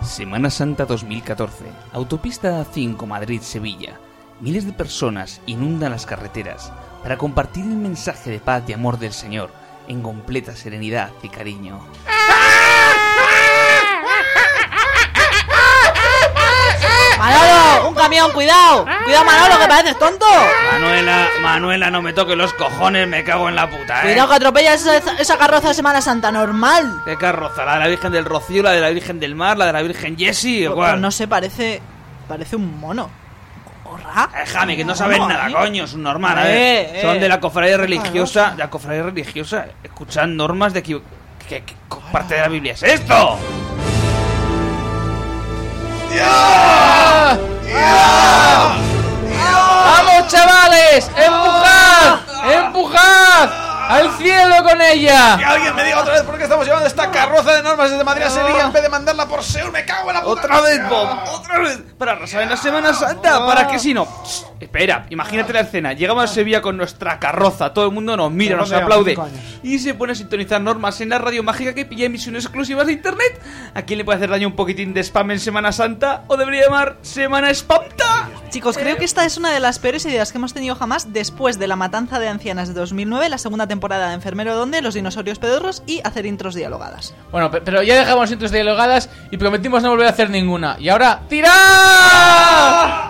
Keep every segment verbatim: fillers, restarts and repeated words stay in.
Semana Santa dos mil catorce. Autopista A cinco Madrid-Sevilla. Miles de personas inundan las carreteras para compartir el mensaje de paz y amor del Señor en completa serenidad y cariño. ¡Manolo! ¡Un camión! ¡Cuidado! ¡Cuidado, Manolo, que pareces tonto! Manuela, Manuela, no me toques los cojones, me cago en la puta, ¿eh? Cuidado que atropellas esa, esa carroza de Semana Santa, normal. ¿Qué carroza? ¿La de la Virgen del Rocío, la de la Virgen del Mar, la de la Virgen Jessie? Pues, pues no sé, parece... parece un mono. ¿Gorra? Déjame, que no sabes no, nada, ¿eh? coño, es un normal, Eh, ¿eh? eh. Son de la cofradía religiosa, de la cofradía religiosa, escuchan normas de que... ¿Qué, qué parte de la Biblia es esto? ¡Ya! ¡Ya! ¡Vamos, chavales! ¡Empujad! ¡Empujad! ¡Al cielo con ella! Que alguien me diga otra vez por qué estamos llevando esta carroza de normas desde Madrid a Sevilla en vez de mandarla por Seúl. ¡Me cago en la puta! ¡Otra vez, Bob! ¡Otra vez! Para arrasar en la Semana Santa. ¿Para qué si no? Shh, espera, imagínate la escena. Llegamos a Sevilla con nuestra carroza. Todo el mundo nos mira, nos aplaude. Y se pone a sintonizar normas en la radio mágica que pilla emisiones exclusivas de internet. ¿A quién le puede hacer daño un poquitín de spam en Semana Santa? ¿O debería llamar Semana Spamta? Chicos, creo que esta es una de las peores ideas que hemos tenido jamás después de La matanza de ancianas de dos mil nueve, la segunda temporada de Enfermero Donde, Los dinosaurios pedorros y hacer intros dialogadas. Bueno, pe- pero ya dejamos intros dialogadas y prometimos no volver a hacer ninguna. Y ahora, ¡tirad!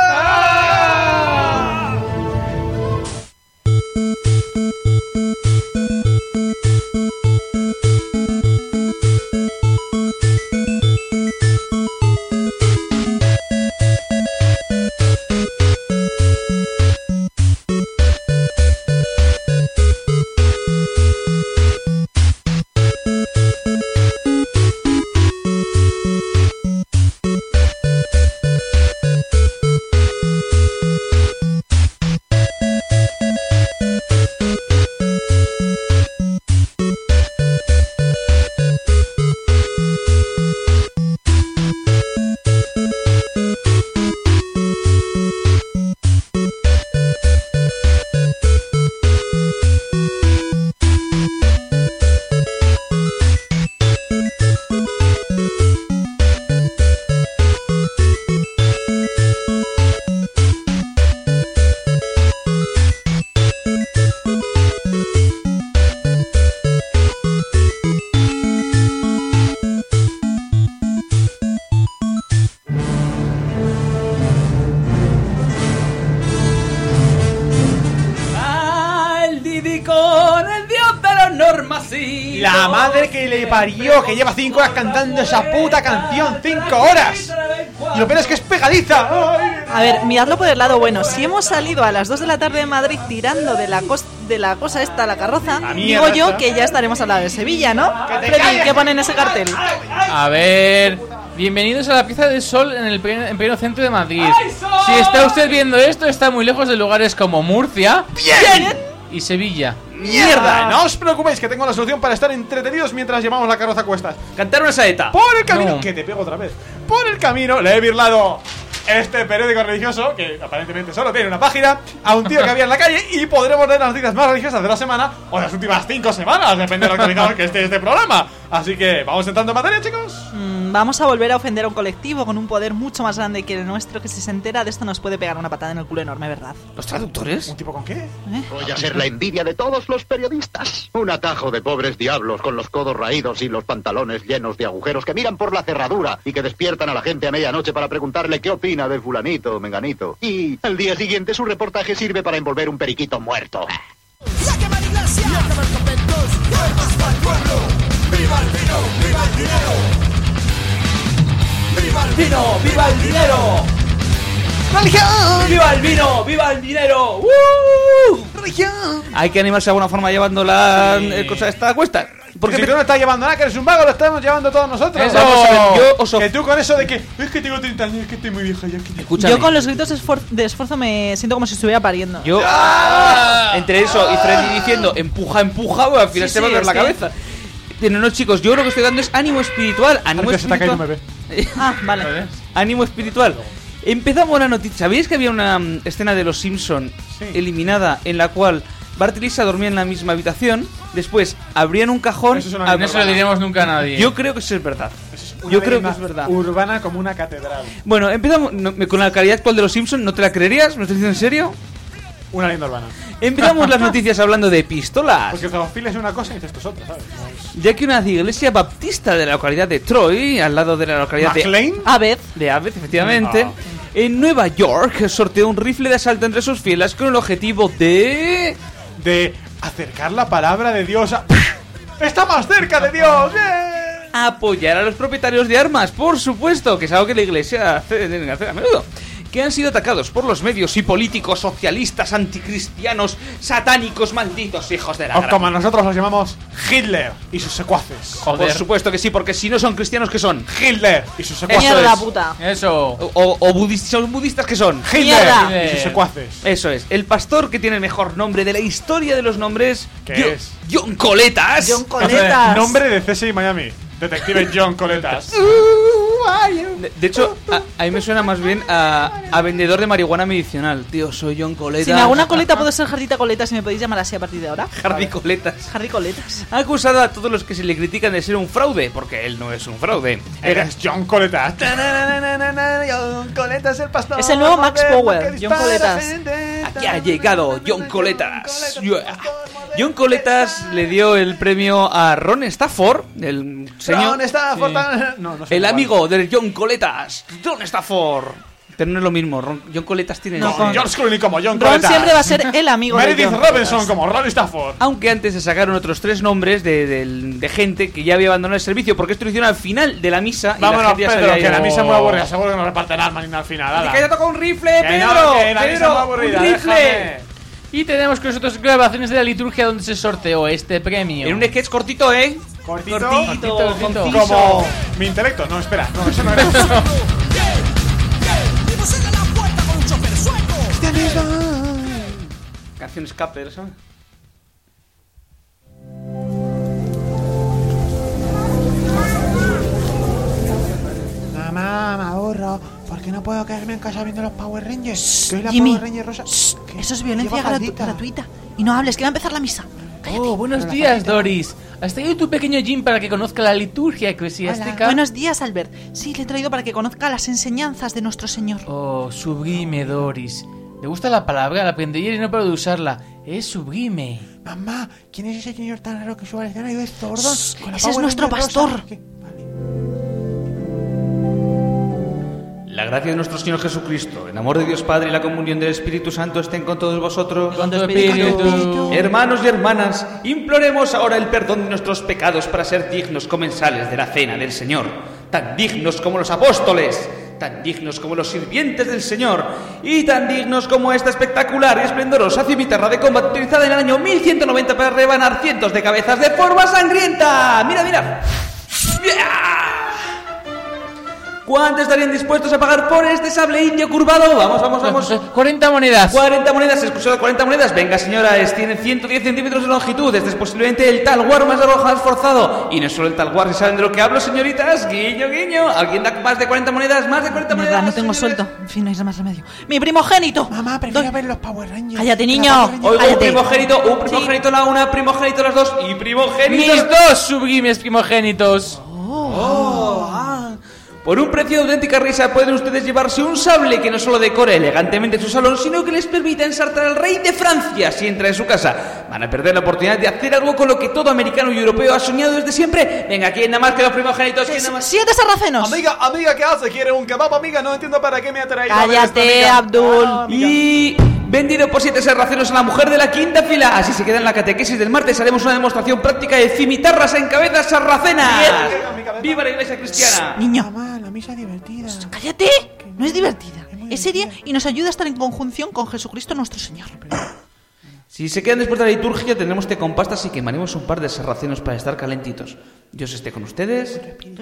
La madre que le parió, que lleva cinco horas cantando esa puta canción. ¡Cinco horas! Y lo peor es que es pegadiza. A ver, miradlo por el lado bueno. Si hemos salido a las dos de la tarde de Madrid tirando de la, cos- de la cosa esta, la carroza, La digo mierda yo esta. que ya estaremos al lado de Sevilla, ¿no? Que te Freddy, calles. ¿qué pone en ese cartel? A ver, bienvenidos a la Pieza del Sol en el pleno, en pleno centro de Madrid. Si está usted viendo esto, está muy lejos de lugares como Murcia ¡Bien! y Sevilla. ¡Mierda! No os preocupéis, que tengo la solución para estar entretenidos mientras llevamos la carroza a cuestas. Cantar una saeta. Por el camino... No. Que te pego otra vez. Por el camino le he birlado este periódico religioso, que aparentemente solo tiene una página, a un tío que había en la calle, y podremos leer las noticias más religiosas de la semana o de las últimas cinco semanas, depende de lo actualizado que esté este programa. Así que vamos entrando en materia, chicos. Mm, vamos a volver a ofender a un colectivo con un poder mucho más grande que el nuestro, que si se entera de esto nos puede pegar una patada en el culo enorme, ¿verdad? ¿Los traductores? ¿Un tipo con qué? ¿Eh? Voy a ser la envidia de todos los periodistas. Un atajo de pobres diablos con los codos raídos y los pantalones llenos de agujeros que miran por la cerradura y que despiertan a la gente a medianoche para preguntarle qué opina de fulanito o menganito. Y al día siguiente su reportaje sirve para envolver un periquito muerto. ¡Vino! ¡Viva el dinero! ¡Religión! ¡Viva el vino! ¡Viva el dinero! ¡Uh! ¡Religión! Hay que animarse de alguna forma llevando la Sí. eh, cosa esta a cuesta. Porque Porque si tú no estás llevando nada, que eres un vago, lo estamos llevando todos nosotros. Eso. Vamos a ver, yo os of- Que tú con eso de que es que tengo treinta años, es que estoy muy vieja ya. Que... Escúchame. Yo con los gritos de, esfuer- de esfuerzo me siento como si estuviera pariendo. Yo, entre eso y Freddy diciendo empuja, empuja, bueno, al final Sí, se va a sí, ver la es que- cabeza. Pero no, chicos, yo lo que estoy dando es ánimo espiritual. Ánimo Parece que se te ha caído un espiritual. Ah, vale. Ánimo espiritual. Empezamos la noticia. ¿Sabíais que había una mm, escena de Los Simpson Sí. eliminada en la cual Bart y Lisa dormían en la misma habitación? Después, abrían un cajón. Eso es una ab- No se lo diríamos nunca a nadie. Yo creo que eso es verdad. Una Yo creo que leyenda es verdad. Urbana como una catedral. Bueno, empezamos no, me- con la calidad actual de los Simpsons, ¿no te la creerías? ¿Me estás diciendo en serio? Una leyenda urbana. Empezamos las noticias hablando de pistolas. Porque zoofilia es una cosa y esto es otra, ¿sabes? No es- Ya que una iglesia baptista de la localidad de Troy, al lado de la localidad de, ¿McLean? A ver, de Abbott, efectivamente, Ah. en Nueva York sorteó un rifle de asalto entre sus fieles con el objetivo de... De acercar la palabra de Dios a... ¡Está más cerca de Dios! ¡Bien! apoyar a los propietarios de armas, por supuesto, que es algo que la iglesia hace, tiene que hacer a menudo. Que han sido atacados por los medios y políticos socialistas, anticristianos, satánicos, malditos hijos de la O gran- como nosotros los llamamos, Hitler y sus secuaces. Por supuesto que sí, porque si no son cristianos, ¿qué son? Hitler y sus secuaces. mierda puta. Eso. O, o- o budistas, ¿son budistas que son? Hitler Mierda. y sus secuaces. Eso es, el pastor que tiene el mejor nombre de la historia de los nombres. ¿Qué Jo- es? John Coletas. John Coletas. Nombre de C S I Miami. Detective John Coletas. De, de hecho, a, a mí me suena más bien a, a vendedor de marihuana medicinal. Tío, soy John Coletas. Si me hago una coleta puedo ser Jardita Coletas y me podéis llamar así a partir de ahora. Hardy Coletas. Hardy Coletas. Ha acusado a todos los que se le critican de ser un fraude, porque él no es un fraude. Eres John Coletas. John Coletas el pastor. Es el nuevo Max moderno Power, que John dispara Coletas. gente. Aquí ha llegado John Coletas. Yeah. John Coletas le dio el premio a Ron Stafford, el señor, Ron Stafford. No, no sé el igual. amigo de John Coletas, Ron Stafford. Pero no es lo mismo, Ron- John Coletas tiene... No, Con con- George Clooney como John Ron Coletas. siempre va a ser el amigo de Meredith John Robinson Coletas. como Ron Stafford. Aunque antes se sacaron otros tres nombres de, de- de gente que ya había abandonado el servicio, porque esto lo hicieron al final de la misa. y la Vámonos, gente ya se Pedro, había que la ido. misa es muy aburrida. Seguro que no reparten armas ni nada al final. Y ala. que haya tocado un rifle, Que Pedro. no, que la misa es muy Pedro, aburrida, un rifle. déjame. Y tenemos con nosotros grabaciones de la liturgia donde se sorteó este premio. En un sketch cortito, ¿eh? Cortito, cortito, cortito. conciso. como mi intelecto. No, espera, no, eso no era. Canción escape, ¿sabes? Mamá, me aburro. ¿Por qué no puedo quedarme en casa viendo los Power Rangers? Que hoy la Jimmy, Power Ranger rosa. ¿Qué? Eso es violencia Lleva gratu- faldita. gratuita. Y no hables, que va a empezar la misa. Oh, buenos días, Doris. ¿Has traído tu pequeño Jim para que conozca la liturgia eclesiástica? Buenos días, Albert. Sí, le he traído para que conozca las enseñanzas de nuestro Señor. Oh, sublime, Doris. ¿Le gusta la palabra? La aprendí y no puedo usarla. Es sublime. Mamá, ¿quién es ese señor tan raro que sube al escenario de Zordon? Shh, Con la ese es Power nuestro Ranger rosa? pastor. ¿Qué? Vale. La gracia de nuestro Señor Jesucristo, el amor de Dios Padre y la comunión del Espíritu Santo estén con todos vosotros. Con tu espíritu. espíritu. Hermanos y hermanas, imploremos ahora el perdón de nuestros pecados para ser dignos comensales de la cena del Señor, tan dignos como los apóstoles, tan dignos como los sirvientes del Señor, y tan dignos como esta espectacular y esplendorosa cimitarra de combate utilizada en el año mil ciento noventa para rebanar cientos de cabezas de forma sangrienta. ¡Mira, mira! ¡Yeah! ¿Cuánto estarían dispuestos a pagar por este sable indio curvado? Vamos, vamos, vamos. cuarenta monedas. cuarenta monedas, excusado cuarenta monedas. Venga, señoras, tiene ciento diez centímetros de longitud. Este es posiblemente el talguar más largo jamás forzado. Y no es solo el talguar, si saben de lo que hablo, señoritas. Guiño, guiño. ¿Alguien da más de cuarenta monedas? Más de cuarenta Mierda, monedas. no tengo señores? suelto. En fin, no hay más remedio. ¡Mi primogénito! Mamá, prefiero Doy- ver los Power Rangers. Cállate, La niño. Power Ranger- Oigo, un Cállate. primogénito, un primogénito la una, primogénito las dos y primogénito. Mis dos sublimes primogénitos. Oh, ah. Por un precio de auténtica risa pueden ustedes llevarse un sable que no solo decore elegantemente su salón, sino que les permita ensartar al rey de Francia si entra en su casa. Van a perder la oportunidad de hacer algo con lo que todo americano y europeo ha soñado desde siempre. Venga, ¿quién nada más que los primogénitos? ¿Quién nada más? ¡Siete sarracenos! Amiga, amiga, ¿qué hace? ¿Quiere un kebab, amiga? No entiendo para qué me ha traído. a ver esta Cállate, amiga. Abdul. Ah, amiga. Y vendido por siete sarracenos a la mujer de la quinta fila. Así se queda en la catequesis del martes. Haremos una demostración práctica de cimitarras en cabezas sarracenas. mi cabeza. ¡Viva la iglesia cristiana! Niño, Mamá, la misa es divertida. cállate. No es divertida. Es seria y nos ayuda a estar en conjunción con Jesucristo nuestro Señor. Si se quedan después de la liturgia, tendremos té con pastas y quemaremos un par de sarracenos para estar calentitos. Dios esté con ustedes.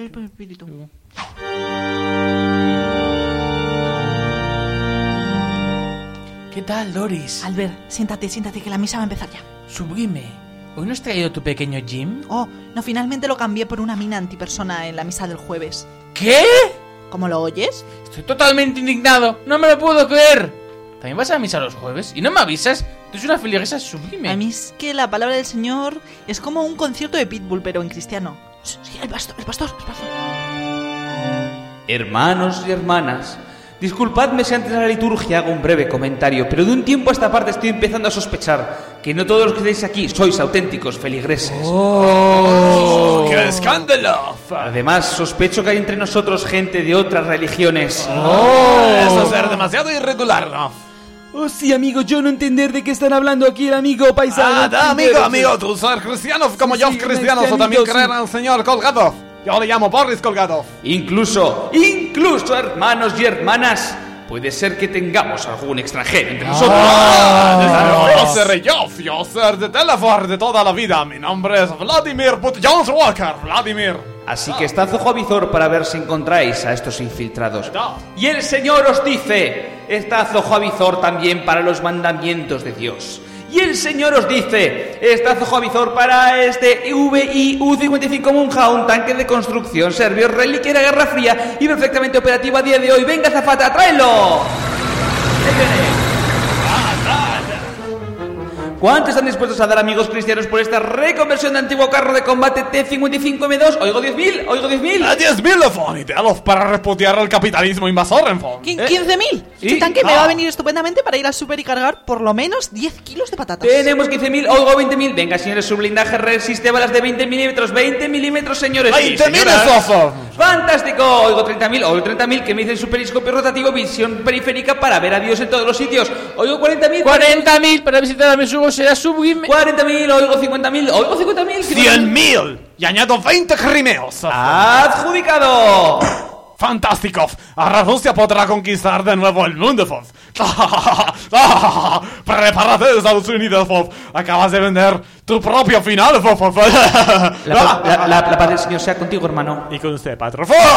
¿Qué tal, Doris? Albert, siéntate, siéntate, que la misa va a empezar ya. Sublime. ¿Hoy no has traído tu pequeño Jim? Oh, no, finalmente lo cambié por una mina antipersona en la misa del jueves. ¿Qué? ¿Cómo lo oyes? Estoy totalmente indignado. No me lo puedo creer. ¿También vas a misa los jueves? ¿Y no me avisas? Tú eres una feligresa sublime. A mí es que la palabra del Señor es como un concierto de Pitbull, pero en cristiano. Sí, el pastor, el pastor, el pastor. Hermanos y hermanas, disculpadme si antes de la liturgia hago un breve comentario, pero de un tiempo a esta parte estoy empezando a sospechar que no todos los que estáis aquí sois auténticos feligreses. ¡Oh! ¡Qué escándalo! Además, sospecho que hay entre nosotros gente de otras religiones. ¡Oh! Eso es ser demasiado irregular, ¿no? Oh, sí, amigo, yo no entender de qué están hablando aquí el amigo paisano. Ah, da, amigo, amigo, tú ser cristianos como Sí, yo, sí, cristianos, o cristianito, también sí. creer en el Señor colgado. Yo le llamo Boris Colgado. Incluso, incluso, hermanos y hermanas, puede ser que tengamos algún extranjero entre nosotros. Ah, yo seré yo, yo ser de Telefar de toda la vida. Mi nombre es Vladimir Put Jones Walker, Vladimir. Así que estad ojo a visor para ver si encontráis a estos infiltrados. Y el Señor os dice, estad ojo a visor también para los mandamientos de Dios. Y el Señor os dice, estad ojo a visor para este V I U cincuenta y cinco Munja, un tanque de construcción serbio, reliquia de la Guerra Fría y perfectamente operativo a día de hoy. ¡Venga, azafata, tráelo! Ahí viene. ¿Cuánto están dispuestos a dar, amigos cristianos, por esta reconversión de antiguo carro de combate T cincuenta y cinco M dos? Oigo diez mil, oigo diez mil. A diez mil, Fon, y te halos para repudiar el capitalismo invasor, en Fon. ¿quince mil? sí. Este tanque me Ah. va a venir estupendamente para ir al súper y cargar por lo menos diez kilos de patatas. Tenemos quince mil, oigo veinte mil. Venga, señores, su blindaje resiste balas de veinte milímetros. veinte milímetros, señores. Sí, veinte mil, señoras. Fofo. ¡Fantástico! Oigo treinta mil, oigo treinta mil. Que me dice su periscopio rotativo, visión periférica para ver a Dios en todos los sitios. Oigo cuarenta mil. cuarenta mil para visitar a mi subo será sublime. cuarenta mil, oigo cincuenta mil, oigo cincuenta mil. cien mil. Y añado veinte crimeos. ¡Adjudicado! ¡Fantástico! Ahora Rusia podrá conquistar de nuevo el mundo, Fof. ¡Prepárate, Estados Unidos, Fof! Acabas de vender tu propio final, Fof. Fof. La, pa- la, la, la paz del Señor sea contigo, hermano. Y con usted, patrón. Fof.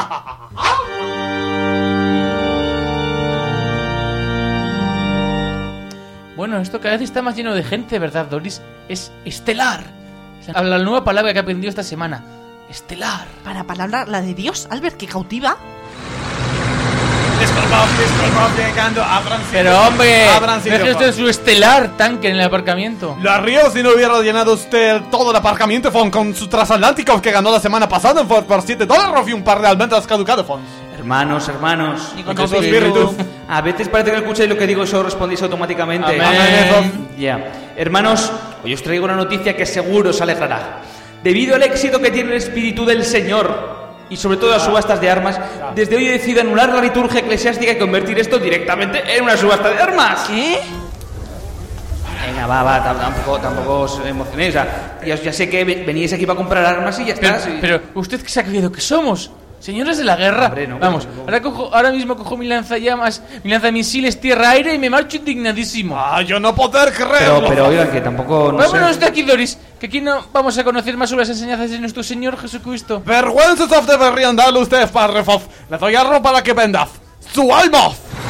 Bueno, esto cada vez está más lleno de gente, ¿verdad, Doris? Es estelar. La, la nueva palabra que he aprendido esta semana. Estelar. Para palabra la de Dios, Albert, que cautiva. Disculpad, disculpad, llegando. Abran sitio. Pero hombre, Abran sitio, deje usted Fof. su estelar tanque en el aparcamiento. La río si no hubiera llenado usted todo el aparcamiento, Fon, con su transatlántico que ganó la semana pasada, Fon, por siete dólares y un par de almendras caducadas, Fon. Hermanos, hermanos. Y con con tu su espíritu. espíritu. A veces parece que escucháis lo que digo y solo respondéis automáticamente. Amén. Ya. Hermanos, hoy os traigo una noticia que seguro os alegrará. Debido al éxito que tiene el Espíritu del Señor y sobre todo las subastas de armas, desde hoy he decidido anular la liturgia eclesiástica y convertir esto directamente en una subasta de armas. ¿Qué? Venga, va, va, tam- tampoco, tampoco os emocionéis. O sea, ya, ya sé que ve- veníais aquí para comprar armas y ya Pero, está. sí. pero, ¿usted qué se ha creído que somos? Señores de la guerra. Hombre, no, Vamos, no, no. ahora, cojo, ahora mismo cojo mi lanzallamas, mi lanzamisiles tierra-aire y me marcho indignadísimo. Ah, yo no poder Pero, creerlo. pero oigan, que tampoco. No Vámonos sé. de aquí, Doris, que aquí no vamos a conocer más sobre las enseñanzas de nuestro Señor Jesucristo. Vergüenza Sof deberían darle usted, padre Fof. Le doy algo para que venda su alma.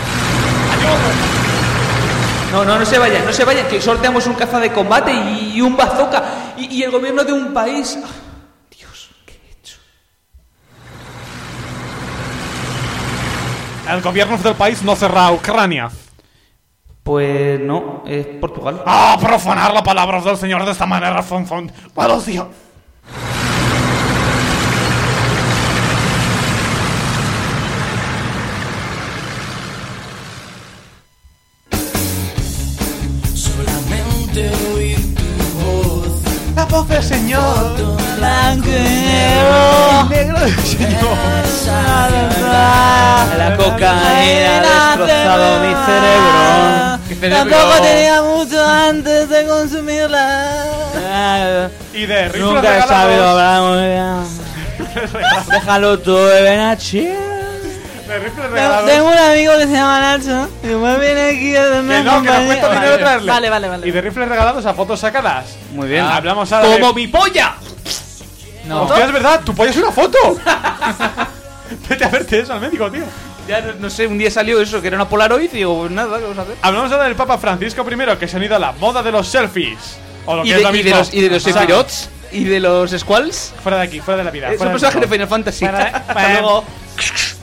No, no, no se vayan, no se vayan, que sorteamos un caza de combate y, y un bazooka y, y el gobierno de un país. Ah, Dios, ¿qué he hecho? El gobierno del país no cerrará Ucrania. Pues no, es Portugal. Ah, profanar la palabra del Señor de esta manera, Fon Fon. Buenos días. Solamente oír tu voz. La voz del Señor. Blanco y negro. Negro del Señor. La cocaína ha destrozado mi cerebro. ¿Qué cerebro? Tampoco tenía mucho antes de consumirla. Y de rifles Nunca he regalados. sabido hablar muy bien. Déjalo todo, ven a chill. De rifles regalados. Tengo un amigo que se llama Nacho y me viene aquí a darme Que no, que nos cuesta dinero traerle. Vale, vale, vale. Y de rifles regalados a fotos sacadas. Muy bien. Ah, hablamos ahora ¡Como de... mi polla! No. Hostia, es verdad, tu pollo es una foto. Vete a verte eso al médico, tío. Ya no, no sé, un día salió eso, que era una Polaroid y digo, pues nada, ¿qué vamos a hacer? Hablamos ahora del Papa Francisco primero, que se han ido a la moda de los selfies. O lo Y que de, es lo y de mismo. los, y de los O sea, Sephiroths y de los Squalls. Fuera de aquí, fuera de la vida. Eh, Son fuera del personajes de mundo. Final Fantasy. Fuera de- Hasta luego.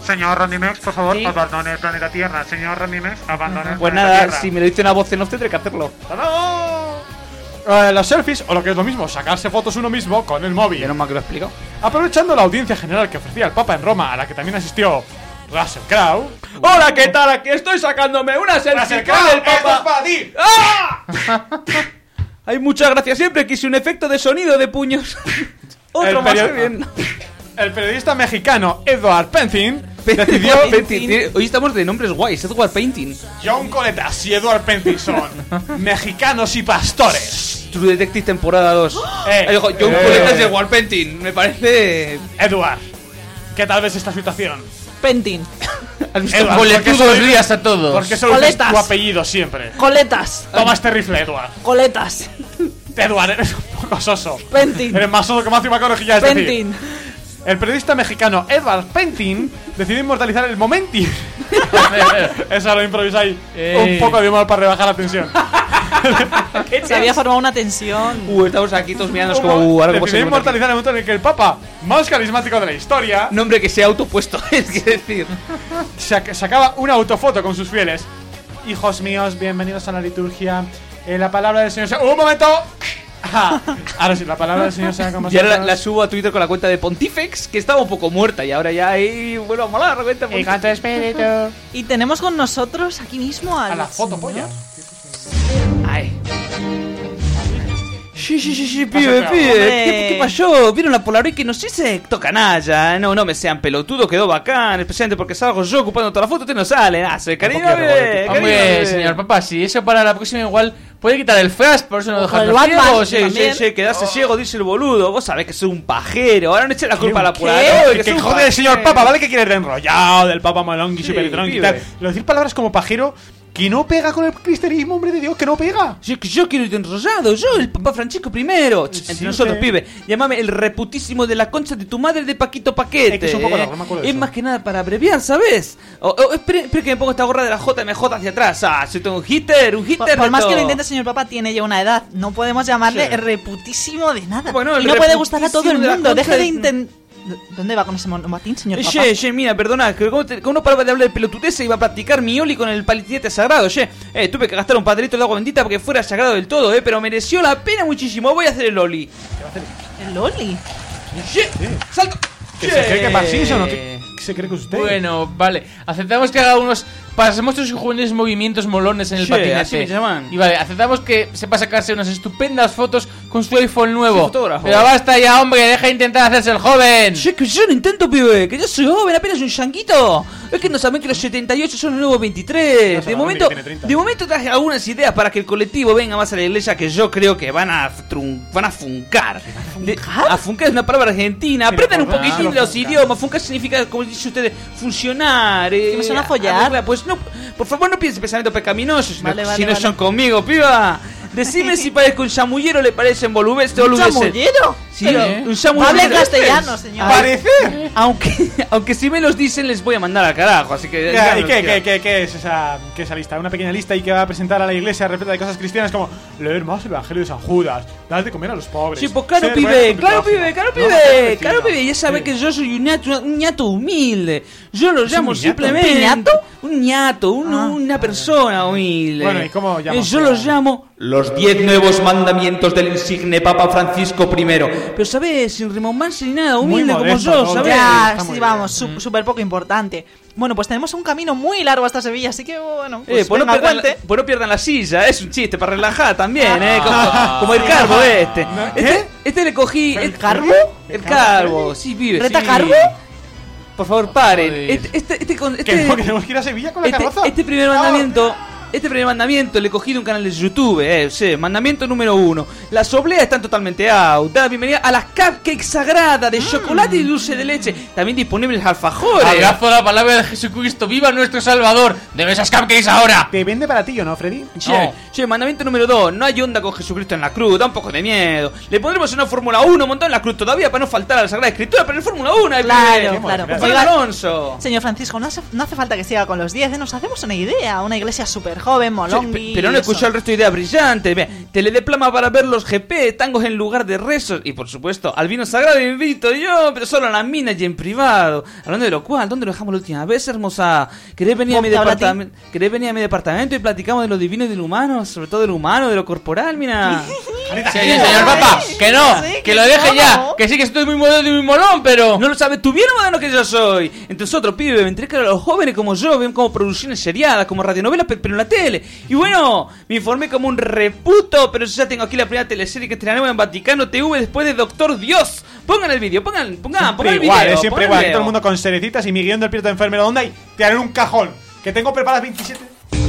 Señor Randimex, por favor, ¿Sí? abandone el planeta Tierra. Señor Randimex, abandone el Pues planeta nada, Tierra. si me lo dice una voz en off tendré que hacerlo. ¡Hasta luego! Eh, las selfies, o lo que es lo mismo, sacarse fotos uno mismo con el móvil. Menos mal que lo he explicado. Aprovechando la audiencia general que ofrecía el Papa en Roma, a la que también asistió Russell Crowe. Hola, ¿qué tal? Aquí estoy sacándome una selfie con el Papa. para ti! ¡Ah! Hay muchas gracias. Siempre quise un efecto de sonido de puños. Otro El más perio- que bien. El periodista mexicano Edward Pentin decidió... Painting. Hoy estamos de nombres guays. Edward Painting. John Coletas y Edward Pentin son mexicanos y pastores. True Detective temporada dos. Eh, Eh, John eh. Coletas y Edward Painting. Me parece... Edward, ¿qué tal ves esta situación? Pentin. ¿Has visto? Edward, Boletudos ¿por qué solo- días a todos. ¿Por qué solo dices Coletas. tu apellido siempre? Coletas. Toma este rifle, Edward. Coletas. Edward, eres un poco soso. Pentin. Eres más soso que Matthew McConaughey, es decir. Pentin. El periodista mexicano Edward Pentin decidió inmortalizar el momenti. Eso lo improvisáis Ey. un poco de humor para rebajar la tensión. Se había formado una tensión. Uh, estamos aquí todos mirándonos como... Uh, ahora cómo se Decidió nota aquí. inmortalizar el momento en el que el Papa, más carismático de la historia, Nombre que sea autopuesto, es que decir. sac- sacaba una autofoto con sus fieles. Hijos míos, bienvenidos a la liturgia. Eh, la palabra del Señor sea... ¡Un momento! Ajá. Ahora sí, la palabra del Señor sea con Y ahora la, vosotros. la subo a Twitter con la cuenta de Pontifex, que estaba un poco muerta y ahora ya ahí vuelvo a molar la cuenta de Y con tu espíritu. Y tenemos con nosotros aquí mismo al A la foto, señor- polla. Ay. Sí, sí, sí, sí, Pasa, pibe, claro. pibe. Hombre. ¿Qué, ¿Qué pasó? ¿Vieron la Polaroid que nos hice? Toca nada. No, no me sean pelotudo, quedó bacán. Especialmente porque salgo yo ocupando toda la foto, usted no sale. Ah, se cariño, poquito, bebé, poquito. cariño, Hombre, bebé. señor papá, si eso para la próxima igual puede quitar el flash, por eso no Ojo, dejarnos el Batman. ciegos. Sí, sí, También. sí, quedarse ciego, dice el boludo. Vos sabés que soy un pajero. Ahora no eche la culpa a la ¿Qué? Polaroid. Que soy un joder el señor pajero. Papa, ¿vale? Que quiere de enrollado, del Papa Malón y Sí, super tronco y pibe. tal. Lo decir palabras como pajero que no pega con el cristianismo, hombre de Dios, que no pega. Sí, que yo quiero ir enrollado, yo, el Papa Francisco primero. Ch, Entre Sí, nosotros, sí. pibe. Llámame el reputísimo de la concha de tu madre de Paquito Paquete. Es que es un poco ¿eh? largo, no me acuerdo de Es eso. más que nada para abreviar, ¿sabes? O, o, espere, espere que me pongo esta gorra de la J M J hacia atrás. Ah, soy todo un hitter, un hitter. Por, por de más que todo. lo intente, señor Papa tiene ya una edad. No podemos llamarle Sí. el reputísimo de nada. Bueno, el y no puede gustar a todo el reputísimo de la mundo. concha Deje de de- intentar. ¿Dónde va con ese monomatín, señor Eh, Papa? Che, che, mira, perdona, que como, te- como no paraba de hablar de pelotudez iba a practicar mi oli con el paletete sagrado, che. Eh, tuve que gastar un padrito de agua bendita porque fuera sagrado del todo, eh, pero mereció la pena muchísimo. Voy a hacer el oli. El Loli. Che, salto. ¿Que se cree que Parkinson o qué, qué se cree que es usted? Bueno, vale. Aceptamos que haga unos pasemos sus juveniles movimientos molones en el Sí, patinete. así me llaman. Y vale, aceptamos que sepa sacarse unas estupendas fotos con su iPhone nuevo. Sí, fotógrafo. Pero basta ya, hombre, deja de intentar hacerse el joven. Che, que yo no intento, pibe, que yo soy joven, apenas un changuito. Es que no saben que los setenta y ocho son el nuevo veintitrés. No se De lo momento, tiene treinta. de momento traje algunas ideas para que el colectivo venga más a la iglesia que yo creo que van a trun- van a funcar. De- a funcar es una palabra argentina. Sí, Aprendan un claro, poquitín funcar. los idiomas. Funcar significa, como dicen ustedes, funcionar. Eh, Que me suena a follar. arreglar. Pues no, por favor, no piensen pensamientos pecaminosos, si, Vale, no, vale, si no vale. son conmigo, piba. Decime si parezco un chamullero, le parecen boludeces. ¿Chamullero? Sí, Pero un chamullero. hable en castellano, señor. ¡Parece! Aunque, aunque si me los dicen les voy a mandar al carajo, así que... Ya, ya ¿Y los qué, quiero. qué, qué, qué es esa, qué es esa lista? Una pequeña lista y que va a presentar a la iglesia repleta de cosas cristianas como leer más el Evangelio de San Judas, dar de comer a los pobres. Sí, pues claro, ser pibe, bueno con tu claro, prójimo, pibe, claro, no pibe, hacer vecino. claro, pibe. Ya sabe Sí. que yo soy un ñato, un ñato humilde. Yo lo llamo un ñato? simplemente... ¿Un ñato? Un ñato, un- Ah. una persona humilde. Bueno, ¿y cómo Eh, llamas Yo tú? los llamo los diez nuevos mandamientos del insigne Papa Francisco primero. Pero, ¿sabes? Sin remomarse ni nada, Muy humilde como modesto yo, todo. ¿sabes? Ya, está muy sí, bien. vamos, su- súper poco importante. Bueno, pues tenemos un camino muy largo hasta Sevilla, así que bueno, pues, Eh, pues, no venga, pierdan la, aguante. pues no pierdan la silla, es un chiste para relajar también, eh, como, como el carbo este. este. Este le cogí. ¿El este- carbo? El carbo, sí, vive. ¿Reta sí. carbo? Por favor, paren. Joder. Este, este, este, con- Que este- no, que tenemos que ir a Sevilla con la este- carroza. este primer mandamiento. Este primer mandamiento le cogí de un canal de YouTube, eh, sí, mandamiento número uno. Las obleas están totalmente out. Da la bienvenida a las cupcakes sagradas de chocolate y dulce de leche. También disponibles alfajores. Abrazo la palabra de Jesucristo. ¡Viva nuestro Salvador! ¡Debe esas cupcakes ahora! Te vende baratillo, ¿no, Freddy? Che, No. che, mandamiento número dos. No hay onda con Jesucristo en la cruz. Da un poco de miedo. Le pondremos una Fórmula uno montado en la cruz todavía para no faltar a la Sagrada Escritura. Pero en Fórmula uno hay Claro, que- claro. Con Pues Fernando oiga, Alonso. señor Francisco, no hace, no hace falta que siga con los diez, ¿eh? Nos hacemos una idea, una iglesia súper joven, molongi. Sí, pe- pero no y eso. escucho el resto de ideas brillantes. Ve, teledeplama para ver los G P, tangos en lugar de rezos. Y por supuesto, al vino sagrado invito yo, pero solo a las minas y en privado. Hablando de lo cual, ¿dónde lo dejamos la última vez, hermosa? ¿Querés venir a mi ¿Te habla a ti? departamento? ¿Querés venir a mi departamento y platicamos de lo divino y de lo humano? Sobre todo de lo humano, de lo corporal, mira. Sí, señor Papa, que no, Sí, que que lo deje no. ya. Que sí que estoy muy moderno y muy molón, pero... No lo sabes tú bien lo moderno que yo soy. Entre nosotros, pibe, me entrega a los jóvenes como yo, ven como producciones seriadas, como radionovelas, pe- pero en la tele. Y bueno, me informé como un reputo, pero yo ya tengo aquí la primera teleserie que estrenaremos en Vaticano T V después de Doctor Dios. Pongan el vídeo, pongan, pongan, pongan el vídeo. igual, es siempre pongan igual. el Todo el vídeo. mundo con cerecitas y mi guión del pirata enfermero. ¿Dónde hay? Te haré un cajón. Que tengo preparadas veintisiete.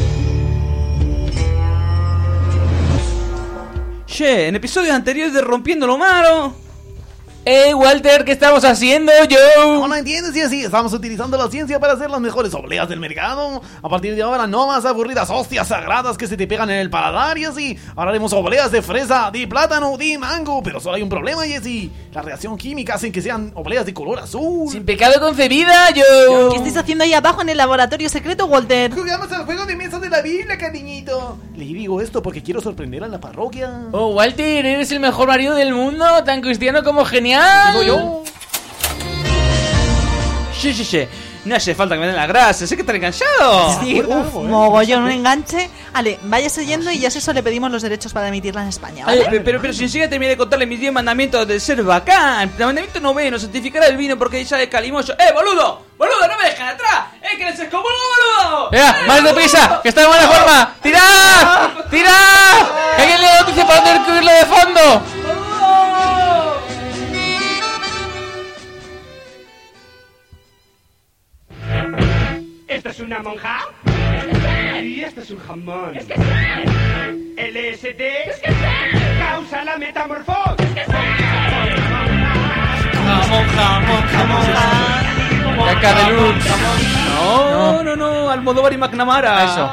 Che, en episodios anteriores de Rompiendo lo Malo. Eh, Walter, ¿qué estamos haciendo, yo? No lo entiendes, sí, sí, estamos utilizando la ciencia para hacer las mejores obleas del mercado. A partir de ahora, no más aburridas hostias sagradas que se te pegan en el paladar y así. Ahora haremos obleas de fresa, de plátano, de mango. Pero solo hay un problema, Jessy. La reacción química hace que sean obleas de color azul. Sin pecado concebida, yo. ¿Qué estáis haciendo ahí abajo en el laboratorio secreto, Walter? Jugamos al juego de mesa de la Biblia, cariñito. Le digo esto porque quiero sorprender a la parroquia. Oh, Walter, eres el mejor marido del mundo, tan cristiano como genial. Digo yo. Che, che, che. No hace falta que me den la grasa, sé que estaré cansado. Sí, uf, mogollón, un enganche. Ale, váyase yendo y ya si eso le pedimos los derechos para emitirla en España, Ay, ¿vale? pero, pero, pero si enseguida terminé de contarle mis diez mandamientos de ser bacán. El mandamiento noveno, santificar el vino porque ya es calimocho. ¡Eh, boludo! ¡Boludo, no me dejan atrás! ¡Eh, que les escomulgo, boludo! ¡Venga, más deprisa! ¡Que está en buena forma! ¡Tirad! ¡Tirad! ¡Que alguien le da noticia para tener que huirlo de fondo! ¿Esto es una monja? Y esto es un jamón. L S D causa la metamorfosis. Jamón, jamón, jamón. Caca de luz. No, no, no, Almodóvar y McNamara. Eso.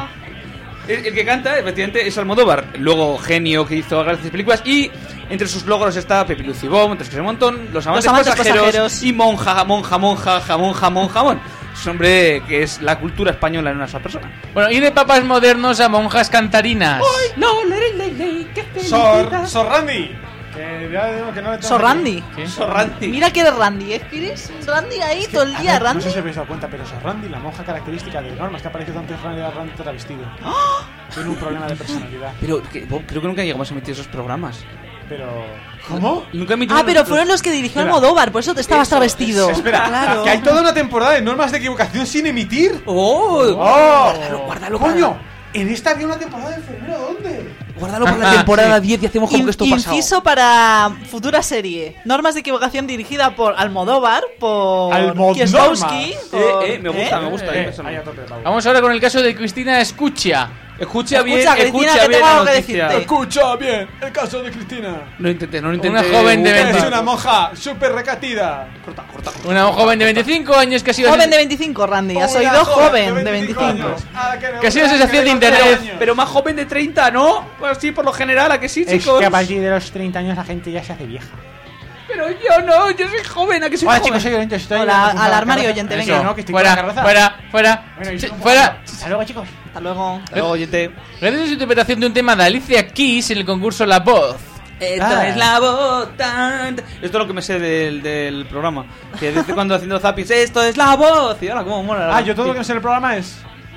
El, el que canta, efectivamente, es Almodóvar. Luego, genio que hizo grandes películas. Y entre sus logros está Pepi Lucibón, entre que es un montón, Los amantes, amantes pasajeros, pasajeros. y Monja, monja, monja, jamón, jamón, jamón. Es un hombre que es la cultura española en una sola persona. Bueno, y de papas modernos a monjas cantarinas. No, le, le, le, qué Sor, felicidad. Sor Randy. Que ya digo que no le tengo Sor Randy. Sor Randy. Mira que eres Randy, ¿eh? ¿Quieres un Randy ahí todo el A día, ver, Randy? No sé si habéis dado cuenta, pero Sor Randy, la monja característica de Norma, es que aparece tanto en Randy, Randy travestido. Tiene un problema de personalidad. Pero que, Bob, creo que nunca llegamos a emitir esos programas. Pero. ¿Cómo? Nunca emitimos Ah, pero los- fueron los que dirigió Espera. Almodóvar, por eso te estabas travestido. Espera, Claro. que hay toda una temporada de normas de equivocación sin emitir. ¡Oh! ¡Oh! Guárdalo, guárdalo, ¡Coño! para- En esta había una temporada de enfermero, ¿dónde? Guárdalo para la temporada diez y hacemos como In- que esto ha pasado. Inciso para futura serie. Normas de equivocación dirigida por Almodóvar, por Almodnorma. Kieslowski. Eh, por- eh, me gusta, ¿eh? me gusta. Eh, eh, eso me ahí a gusta. tope, Pablo. Vamos ahora con el caso de Cristina Escucha. Escucha bien, Escucha, escucha Cristina, que bien tengo la algo que noticia. decirte. Escucha bien, el caso de Cristina. No intenté, no intenté. Una joven de Uh, veinte. Es una monja súper recatida. Corta, corta, corta. Una joven de veinticinco años que ha sido... Joven de veinticinco, Randy. Has Una oído joven de veinticinco. años. A la Que ha sido sensación de internet. Pero más joven de treinta, ¿no? Pues sí, por lo general, ¿a que sí, Es chicos? que a partir de los treinta años la gente ya se hace vieja. Pero yo no, yo soy joven, ¿a que soy Hola joven? chicos, soy Llorente, estoy Hola, en la al carroza. armario oyente, Eso, venga. ¿no? Que estoy con la Fuera, carroza. fuera, fuera, Bueno, y Sí, somos- fuera. Hasta luego chicos. Hasta luego. Luego, oyente. Gracias a su interpretación de un tema de Alicia Keys en el concurso La Voz. Esto Ah. es la voz. tan, tan. Esto es lo que me sé del, del programa. Que desde cuando haciendo zapis, esto es la voz. Y ahora, ¿cómo mola? la Ah, voz? yo todo lo que me sé del programa es.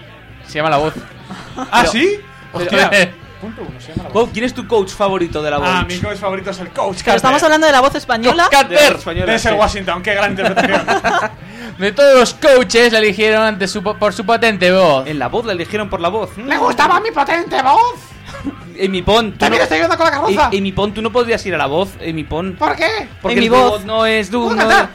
Se llama La Voz. ¿Ah, sí? Hostia. Punto uno, se llama la voz. Bob, ¿quién es tu coach favorito de la voz? Ah, mi coach favorito es el coach Pero estamos hablando de la voz española. Carter. Denzel Washington, qué gran interpretación. De todos los coaches la eligieron ante su, po- por su potente voz. En la voz la eligieron por la voz. ¡Le gustaba mi potente voz! Amy Pond, tú no, También estoy ayudando con la carroza. Eh, Amy Pond, tú no podrías ir a la voz, Amy Pond. ¿Por qué? Porque Amy el voz. voz no es du, no es...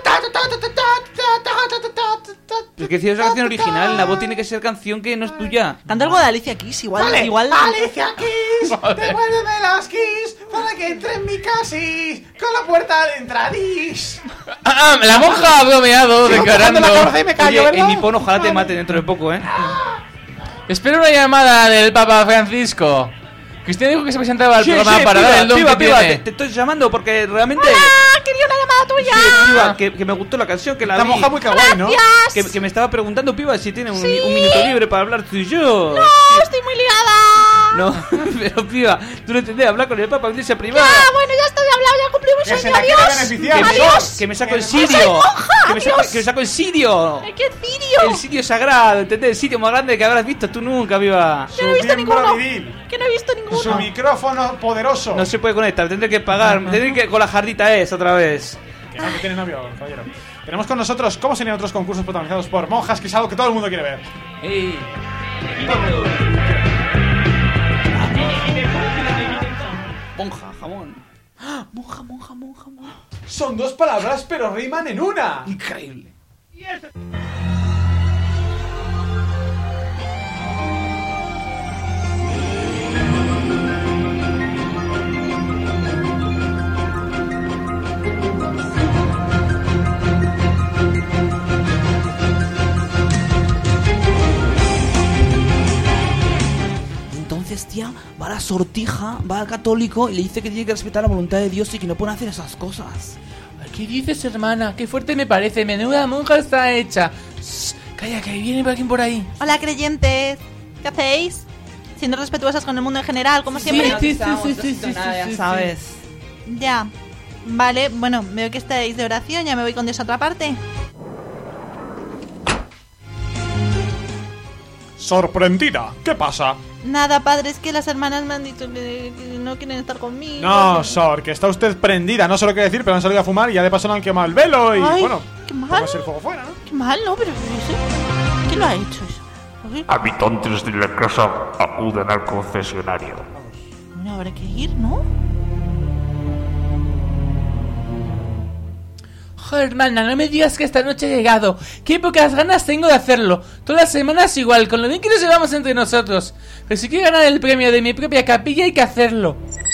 Es que si es una canción original, la voz tiene que ser canción que no es tuya. Canta algo de Alicia Keys, igual. Vale, igual. Alicia Keys, devuélveme las keys para que entre en mi casis con la puerta de entradís. Ah, ah, la monja ha bromeado Sigo declarando. tocando la carroza y me callo, Oye, ¿verdad? Amy Pond, ojalá te mate dentro de poco, ¿eh? Espero una llamada del Papa Francisco. Cristina dijo que se presentaba al Sí, programa sí, para piba, dar el don piba, que piba, tiene. te, te estoy llamando porque realmente... ¡Ah! ¡Quería una llamada! tuya. Sí, piba, que, que me gustó la canción, que la La vi. monja muy kawaii, ¿no? Gracias. Que, que me estaba preguntando, piba, si tiene un, Sí. un minuto libre para hablar tú y yo. No, estoy muy ligada. No, pero piba, tú no entendés, hablar con el Papa en iglesia privada. Ah, bueno, ya estoy hablado, ya cumplí mi Que se sueño. la quiere Adiós. beneficiar. que, me, Adiós. que me saco el Que sirio. soy monja, que, me saco, adiós. que me saco el sirio. ¿Qué cirio? El sirio sagrado, ¿entendés? El sitio más grande que habrás visto tú nunca, piba. Su no he visto miembro ninguno. viril. Que no he visto ninguno. Su micrófono poderoso. No se puede conectar, tendré que pagar, tendré que con la jardita es otra vez. Que no, que tiene novio, caballero. Tenemos con nosotros cómo serían otros concursos protagonizados por monjas, que es algo que todo el mundo quiere ver. Ey. Monja, jamón. Monja, monja, monja, monja. Son dos palabras, pero riman en una. Increíble. Entonces, tía, va a la sortija, va al católico y le dice que tiene que respetar la voluntad de Dios y que no pueden hacer esas cosas. ¿Qué dices, hermana? Qué fuerte me parece. Menuda monja está hecha. Shh, calla, que viene por aquí por ahí. Hola, creyentes. ¿Qué hacéis? Siendo respetuosas con el mundo en general, como siempre. Sí, sí, sí, sí, sí, nada, sí, ya sí, sabes. Ya. Vale, bueno, veo que estáis de oración, ya me voy con Dios a otra parte. Sorprendida. ¿Qué pasa? Nada, padre, es que las hermanas me han dicho que, que no quieren estar conmigo. No, Sor, que está usted prendida. No sé lo que decir, pero han salido a fumar y ya de paso no han quemado el velo y Ay, bueno. qué mal. Pongas el fuego fuera, ¿no? Qué mal, ¿no? Pero no sé. ¿Quién lo ha hecho eso? A ver, Habitantes de la casa acuden al confesionario. bueno, habrá que ir, ¿no? Joder, hermana, no me digas que esta noche he llegado. Qué pocas ganas tengo de hacerlo. Todas las semanas igual, con lo bien que nos llevamos entre nosotros. Pero si quiero ganar el premio de mi propia capilla hay que hacerlo.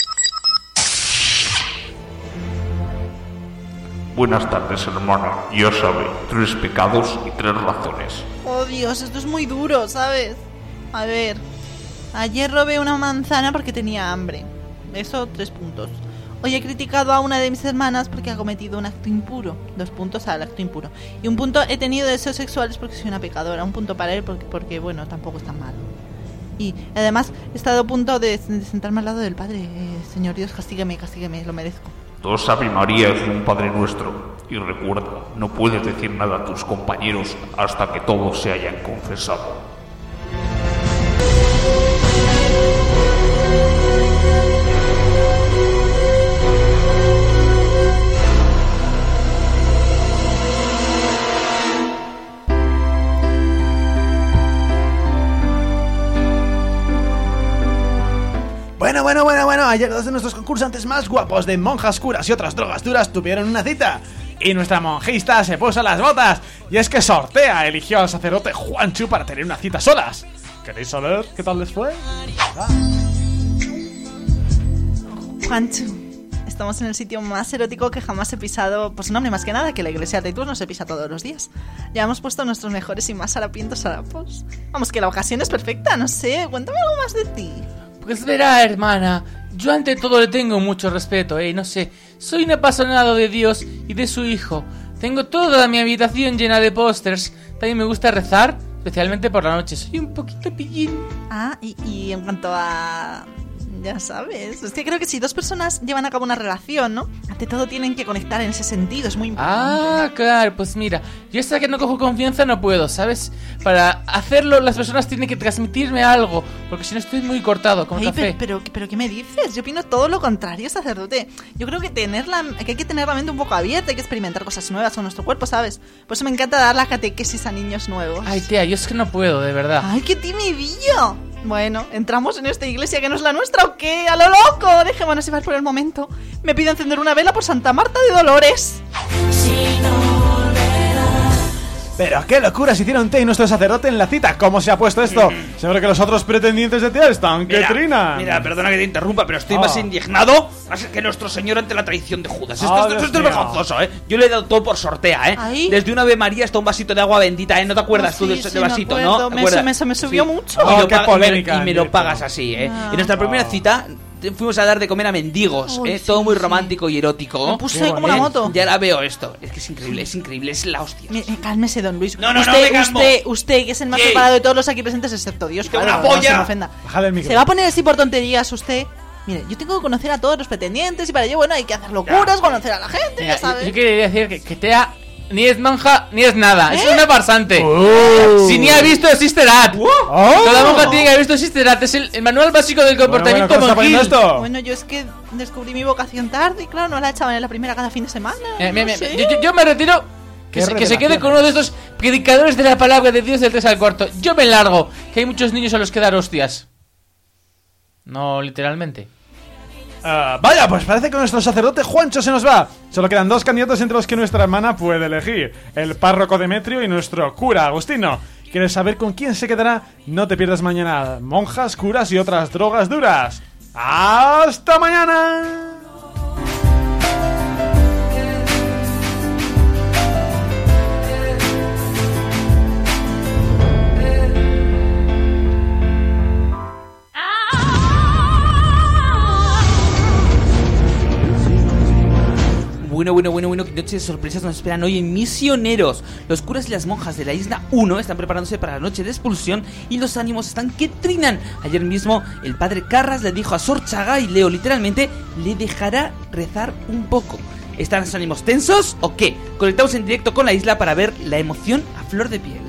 Buenas tardes, hermana. Ya sabe, tres pecados y tres razones. Oh, Dios, esto es muy duro, ¿sabes? A ver, ayer robé una manzana porque tenía hambre. Eso, tres puntos. Hoy he criticado a una de mis hermanas porque ha cometido un acto impuro. Dos puntos al acto impuro. Y un punto he tenido deseos sexuales porque soy una pecadora. Un punto para él porque, porque bueno, tampoco es tan malo. Y además he estado a punto de, de sentarme al lado del Padre. Eh, Señor Dios, castígueme, castígueme, lo merezco. Dos Ave Marías y un Padre Nuestro. Y recuerda, no puedes decir nada a tus compañeros hasta que todos se hayan confesado. Bueno, bueno, bueno, bueno, ayer dos de nuestros concursantes más guapos de monjas curas y otras drogas duras tuvieron una cita. Y nuestra monjista se puso las botas. Y es que Sortea eligió al sacerdote Juanchu para tener una cita solas. ¿Queréis saber qué tal les fue? Ah. Juanchu, estamos en el sitio más erótico que jamás he pisado. Pues no, más que nada, que la iglesia de Titus no se pisa todos los días. Ya hemos puesto nuestros mejores y más harapientos harapos. Vamos, que la ocasión es perfecta, no sé. Cuéntame algo más de ti. Pues verá, hermana, yo ante todo le tengo mucho respeto, eh, no sé, soy un apasionado de Dios y de su Hijo. Tengo toda mi habitación llena de pósters. También me gusta rezar, especialmente por la noche. Soy un poquito pillín. Ah, y, y en cuanto a... Ya sabes, es que creo que si dos personas llevan a cabo una relación, ¿no? Ante todo tienen que conectar en ese sentido, es muy importante. Ah, claro, pues mira, yo hasta que no cojo confianza no puedo, ¿sabes? Para hacerlo las personas tienen que transmitirme algo, porque si no estoy muy cortado, como Ay, café. pero, pero, pero ¿qué me dices? Yo opino todo lo contrario, sacerdote. Yo creo que, tener la, que hay que tener la mente un poco abierta, hay que experimentar cosas nuevas con nuestro cuerpo, ¿sabes? Por eso me encanta dar la catequesis a niños nuevos. Ay, tía, yo es que no puedo, de verdad. ¡Ay, qué timidillo! Bueno, ¿entramos en esta iglesia que no es la nuestra o qué? ¡A lo loco! Dejémonos llevar por el momento. Me pido encender una vela por Santa Marta de Dolores. Pero qué locuras hicieron Té y nuestro sacerdote en la cita. ¿Cómo se ha puesto esto? Seguro que los otros pretendientes de Té están que Mira, trinan. mira, perdona que te interrumpa, pero estoy Ah. más indignado más que nuestro señor ante la traición de Judas. Esto, Ah, esto- Dios esto es mío. vergonzoso, ¿eh? Yo le he dado todo por Sortea, ¿eh? ¿Ahí? Desde una Ave María hasta un vasito de agua bendita, ¿eh? ¿No te acuerdas Ah, tú de sí, ese sí, de vasito, me no? acuerdo. ¿Te Me- acuerdas? me- se me subió mucho. Y Oh, lo qué paga- polémica Y me, y me en lo directo. pagas así, ¿eh? Ah. En nuestra primera Oh. cita fuimos a dar de comer a mendigos, Uy, ¿eh? sí, Todo muy sí. romántico y erótico. Me puse como una ¿Eh? moto. Ya la veo esto. Es que es increíble, es increíble, es la hostia. Me- me- Cálmese, don Luis. No, no, no, usted, me calmo. usted, usted, que es el más ¿Qué? preparado de todos los aquí presentes, excepto Dios. ¡Que Claro, una no polla! se me ofenda. Bajad el micro. Se va a poner así por tonterías usted. Mire, yo tengo que conocer a todos los pretendientes y para ello, bueno, hay que hacer locuras, conocer a la gente, Mira, ya sabes. yo, yo quería decir que, que Tea ni es monja ni es nada. Es ¿Eh? una farsante. Oh. Si ni ha visto Sister Act. Oh. Toda monja tiene que haber visto Sister Act. Es el, el manual básico del comportamiento Bueno, bueno, ¿cómo está monjil. poniendo esto? Bueno, yo es que descubrí mi vocación tarde y claro, no la echaban en la primera cada fin de semana. Eh, me- no me- sé. yo, yo- yo me retiro. Que Qué se, que se quede revelación. con uno de estos predicadores de la palabra de Dios del tres al cuarto. Yo me largo. Que hay muchos niños a los que dar hostias. No literalmente. Ah, vaya, pues parece que nuestro sacerdote Juancho se nos va. Solo quedan dos candidatos entre los que nuestra hermana puede elegir: el párroco Demetrio y nuestro cura Agustino. ¿Quieres saber con quién se quedará? No te pierdas mañana monjas, curas y otras drogas duras. ¡Hasta mañana! Bueno, bueno, bueno, bueno, qué noche de sorpresas nos esperan hoy en Misioneros. Los curas y las monjas de la isla uno están preparándose para la noche de expulsión y los ánimos están que trinan. Ayer mismo el padre Carras le dijo a Sor Chaga, y leo literalmente, le dejará rezar un poco. ¿Están los ánimos tensos o qué? Conectamos en directo con la isla para ver la emoción a flor de piel.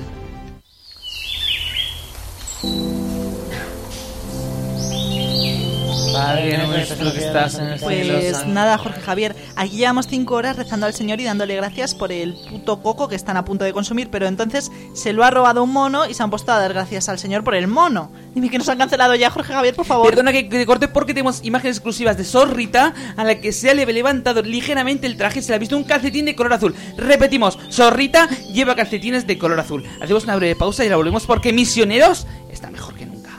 Padre nuestro que estás en el cielo. Pues santo. nada, Jorge Javier, aquí llevamos cinco horas rezando al Señor y dándole gracias por el puto coco que están a punto de consumir, pero entonces se lo ha robado un mono y se han puesto a dar gracias al Señor por el mono. Dime que nos han cancelado ya, Jorge Javier, por favor. Perdona que, que corte porque tenemos imágenes exclusivas de Sor Rita, a la que se ha levantado ligeramente el traje y se le ha visto un calcetín de color azul. Repetimos, Sor Rita lleva calcetines de color azul. Hacemos una breve pausa y la volvemos porque Misioneros está mejor que nunca.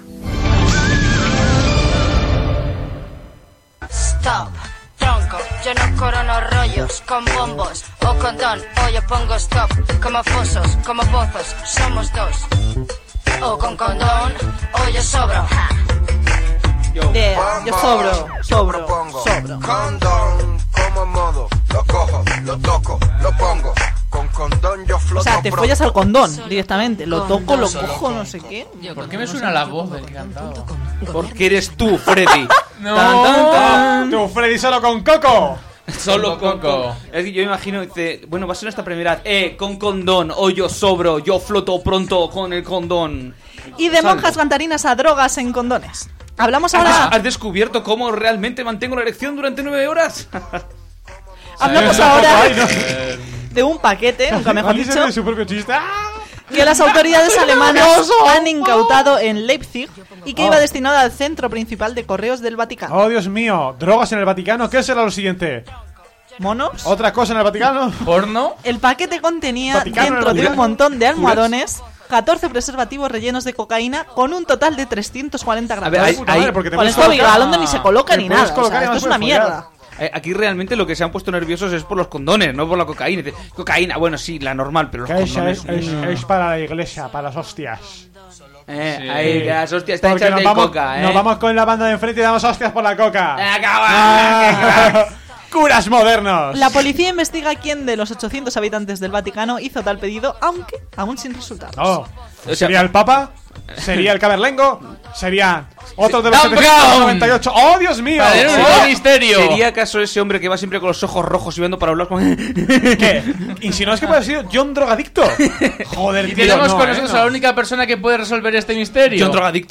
Stop, tronco, yo no corono rollos con bombos o condón, o yo pongo stop, como fosos, como pozos, somos dos. O con condón, o yo sobro. Ja. Yeah, yo sobro, sobro, sobro. Condón, como modo, lo cojo, lo toco, lo pongo. Con condón yo floto. O sea, te pronto. follas al condón directamente. Lo toco, lo cojo, no sé qué. ¿Por qué me suena la voz del que cantaba? Porque eres tú, Freddy. No. Tan, tan, tan. ¡Tú, Freddy, solo con coco! Solo con Coco. Coco. Es que yo me imagino, dice, bueno, va a ser nuestra primera. Eh, con condón, o yo sobro, yo floto pronto con el condón. Y de Salgo. monjas cantarinas a drogas en condones. Hablamos ¿Has, ahora. has descubierto cómo realmente mantengo la erección durante nueve horas? Hablamos ahora de un paquete, nunca mejor Antes dicho, de su propio chiste. ¡Ah! que las autoridades alemanas han incautado en Leipzig y que iba destinado al centro principal de correos del Vaticano. Oh, Dios mío, drogas en el Vaticano. ¿Qué será lo siguiente? ¿Monos? ¿Otra cosa en el Vaticano? ¿Porno? El paquete contenía, Vaticano, dentro de Vaticano. un montón de almohadones, catorce preservativos rellenos de cocaína con un total de trescientos cuarenta gramos. A ver, hay- Puta madre, porque te Con puedes esto colocar- Vigalondo ni se coloca te ni puedes nada. O colocar sea, y esto además es una puedes follar. mierda. Eh, Aquí realmente lo que se han puesto nerviosos es por los condones, no por la cocaína. Dice, cocaína, bueno, sí, la normal, pero los Que es, condones. es, es- es para la iglesia, para las hostias. Eh, Sí. ahí, que las hostias están Porque hechas nos de vamos, coca, eh. nos vamos con la banda de enfrente y damos hostias por la coca. Acaba. Ah, ¡Curas modernos! La policía investiga quién de los ochocientos habitantes del Vaticano hizo tal pedido, aunque aún sin resultados. Oh, sea- ¿sería el Papa? ¿Sería el Caberlengo? ¿Sería otro de los Dan setecientos noventa y ocho? ¡Oh, Dios mío! Padre, un Oh, misterio. ¿Sería acaso ese hombre que va siempre con los ojos rojos y viendo para hablar con... ¿Qué? ¿Y si no es que puede haber sido John Drogadicto? Joder, Y tío, tenemos no, con eh, nosotros no. a la única persona que puede resolver este misterio. ¿John Drogadicto?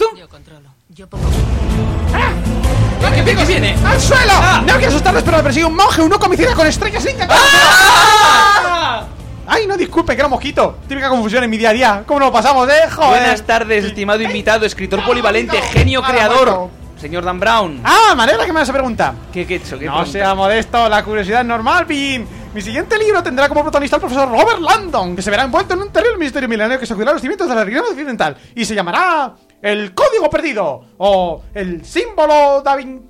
¿Qué, qué, qué viene? ¡Al suelo! No hay que asustarles, pero me persigue un monje, un loco homicida con estrellas Inca. ¡Ay, no, disculpe, que era mosquito! Típica confusión en mi día a día. ¿Cómo nos pasamos, eh? Joder. Buenas tardes, estimado invitado, escritor polivalente, genio Nada, creador, Marco. señor Dan Brown. Ah, me alegra que me hagas esa pregunta. ¿Qué, qué he hecho? ¿Qué No pregunta? sea modesto, la curiosidad es normal, pin. Mi siguiente libro tendrá como protagonista al profesor Robert Landon, que se verá envuelto en un terrible misterio milenario que sacudirá los cimientos de la religión occidental. Y se llamará El Código Perdido, o El Símbolo da Vin...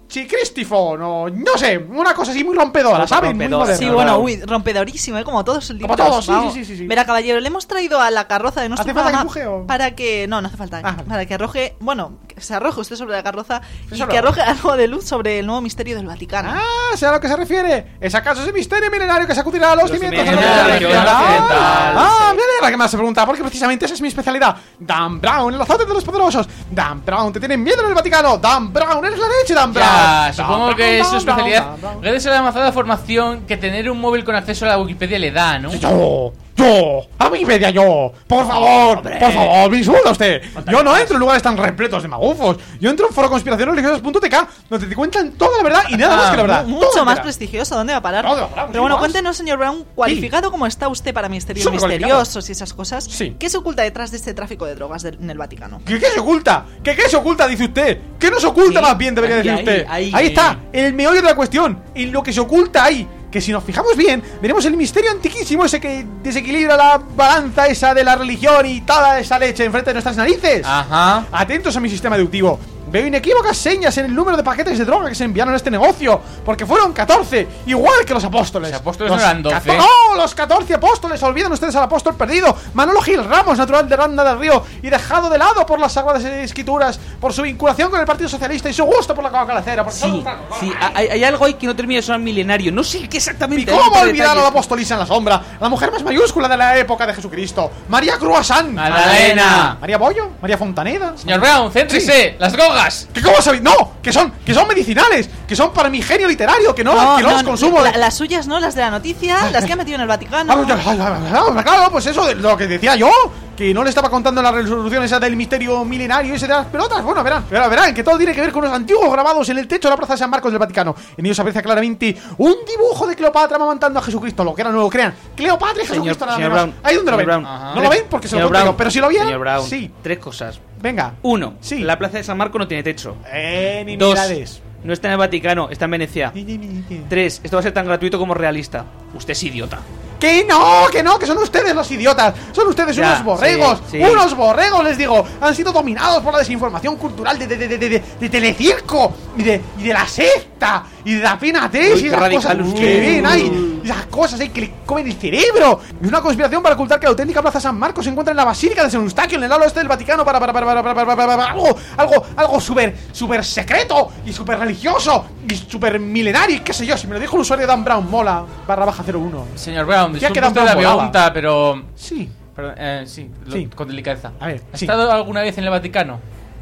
Chicristifon o no sé, una cosa así muy rompedora, ¿saben? Muy rompedora. moderna. Sí, bueno, uy, rompedorísimo, ¿eh? Como todos los libros. Como todos, sí, vamos. sí, sí, sí. Verá, caballero, le hemos traído a la carroza de nuestro ¿Hace falta que programa empuje o...? para que... No, no hace falta. Ah, vale. Para que arroje... Bueno, que se arroje usted sobre la carroza y Eso que no. arroje algo de luz sobre el nuevo misterio del Vaticano. Ah, ¿sé a lo que se refiere? ¿Es acaso ese misterio milenario que sacudirá los, Los cimientos de cimientos la de la religión? religión occidental, Ah, sí. me alegra que me hace preguntar, porque precisamente esa es mi especialidad. Dan Brown, el azote de los poderosos. Dan Brown, te tienen miedo en el Vaticano. Dan Brown, eres la leche, Dan Brown. Ya, Dan supongo Brown, que es Dan su Brown, especialidad. Dan Brown. Gracias a la avanzada formación que tener un móvil con acceso a la Wikipedia le da, ¿no? Yo, yo, a Wikipedia yo. Por favor, por favor, me insulta usted. Yo no entro en lugares tan repletos de magufos. Yo entro en foro conspiraciones religiosas punto t k, donde te cuentan toda la verdad y nada más que la verdad. Mu- Mucho Toda más entera. prestigioso, ¿dónde va a parar? ¿Dónde va a parar? Pero bueno, Sí, más. cuéntenos, señor Brown, cualificado como está usted para misterios Súper cualificado. misteriosos y esas cosas, Sí. ¿qué se oculta detrás de este tráfico de drogas del- en el Vaticano? ¿Qué, qué se oculta? ¿Qué, qué se oculta, dice usted? ¿Qué no se oculta Sí, más bien, debería ahí, decir ahí, usted? ahí. Ahí está, el meollo de la cuestión. En lo que se oculta ahí. Que si nos fijamos bien, veremos el misterio antiquísimo ese que desequilibra la balanza esa de la religión y toda esa leche enfrente de nuestras narices. Ajá. Atentos a mi sistema deductivo. Veo inequívocas señas en el número de paquetes de droga que se enviaron a este negocio, porque fueron catorce, igual que los apóstoles. Los apóstoles Los no eran doce. cato- ¡No! Los catorce apóstoles. Olvidan ustedes al apóstol perdido, Manolo Gil Ramos, natural de Randa del Río y dejado de lado por las sagradas escrituras, por su vinculación con el Partido Socialista y su gusto por la Coca-Cola cero. por Sí, todo- sí, hay, hay algo ahí que no termina de sonar milenario. No sé qué ¿Y exactamente. cómo hay otro olvidar a detalle. la apostolisa en la sombra? La mujer más mayúscula de la época de Jesucristo, María Croissant. Magdalena. María Bollo, María Fontaneda. Señor Brown, céntrese. Las gogas. ¿Qué cómo sabéis? No, que son, que son medicinales, que son para mi genio literario, que no, que no, los consumo. la- las suyas no, las de la noticia, las que ha metido en el Vaticano. Ah, pues, ay, ay, ay, ay, claro, pues eso de lo que decía yo, que no le estaba contando la resolución esa del misterio milenario ese de las pelotas. Bueno, verán, verán, verán, que todo tiene que ver con los antiguos grabados en el techo de la plaza de San Marcos del Vaticano. En ellos aprecia claramente un dibujo de Cleopatra amamantando a Jesucristo, lo que era nuevo, crean. Cleopatra y Señor, Jesucristo nada señor menos. Brown, Ahí donde lo ven. señor Brown. No Ajá. lo ven porque se lo Señor cuento yo, Brown, pero si lo vieran, Señor Brown, sí. tres cosas. Venga. Uno, Sí. la plaza de San Marco no tiene techo. Eh, ni Dos, mirades. no está en el Vaticano, está en Venecia. Tres, esto va a ser tan gratuito como realista. Usted es idiota. Que no, que no, que son ustedes los idiotas. Son ustedes Ya, unos borregos. sí, sí. Unos borregos, les digo. Han sido dominados por la desinformación cultural de, de, de, de, de, de Telecirco y de, y de la secta y de la pena tres Uy, y qué de las radical cosas usted. que ven ahí. Y esas cosas ahí que le comen el cerebro. Y una conspiración para ocultar que la auténtica Plaza San Marcos se encuentra en la Basílica de San Eustaquio, en el lado este del Vaticano, para, para, para, para, para, para, para, para, algo, algo, algo súper, súper secreto y súper religioso y súper milenario. Y qué sé yo, si me lo dijo el usuario Dan Brown, mola, barra baja cero uno. Señor Brown, Ya disculpe queda usted la un poco pregunta, pero... Sí. Perdón, eh, sí, lo- Sí. con delicadeza. A ver, ¿Ha sí. estado alguna vez en el Vaticano?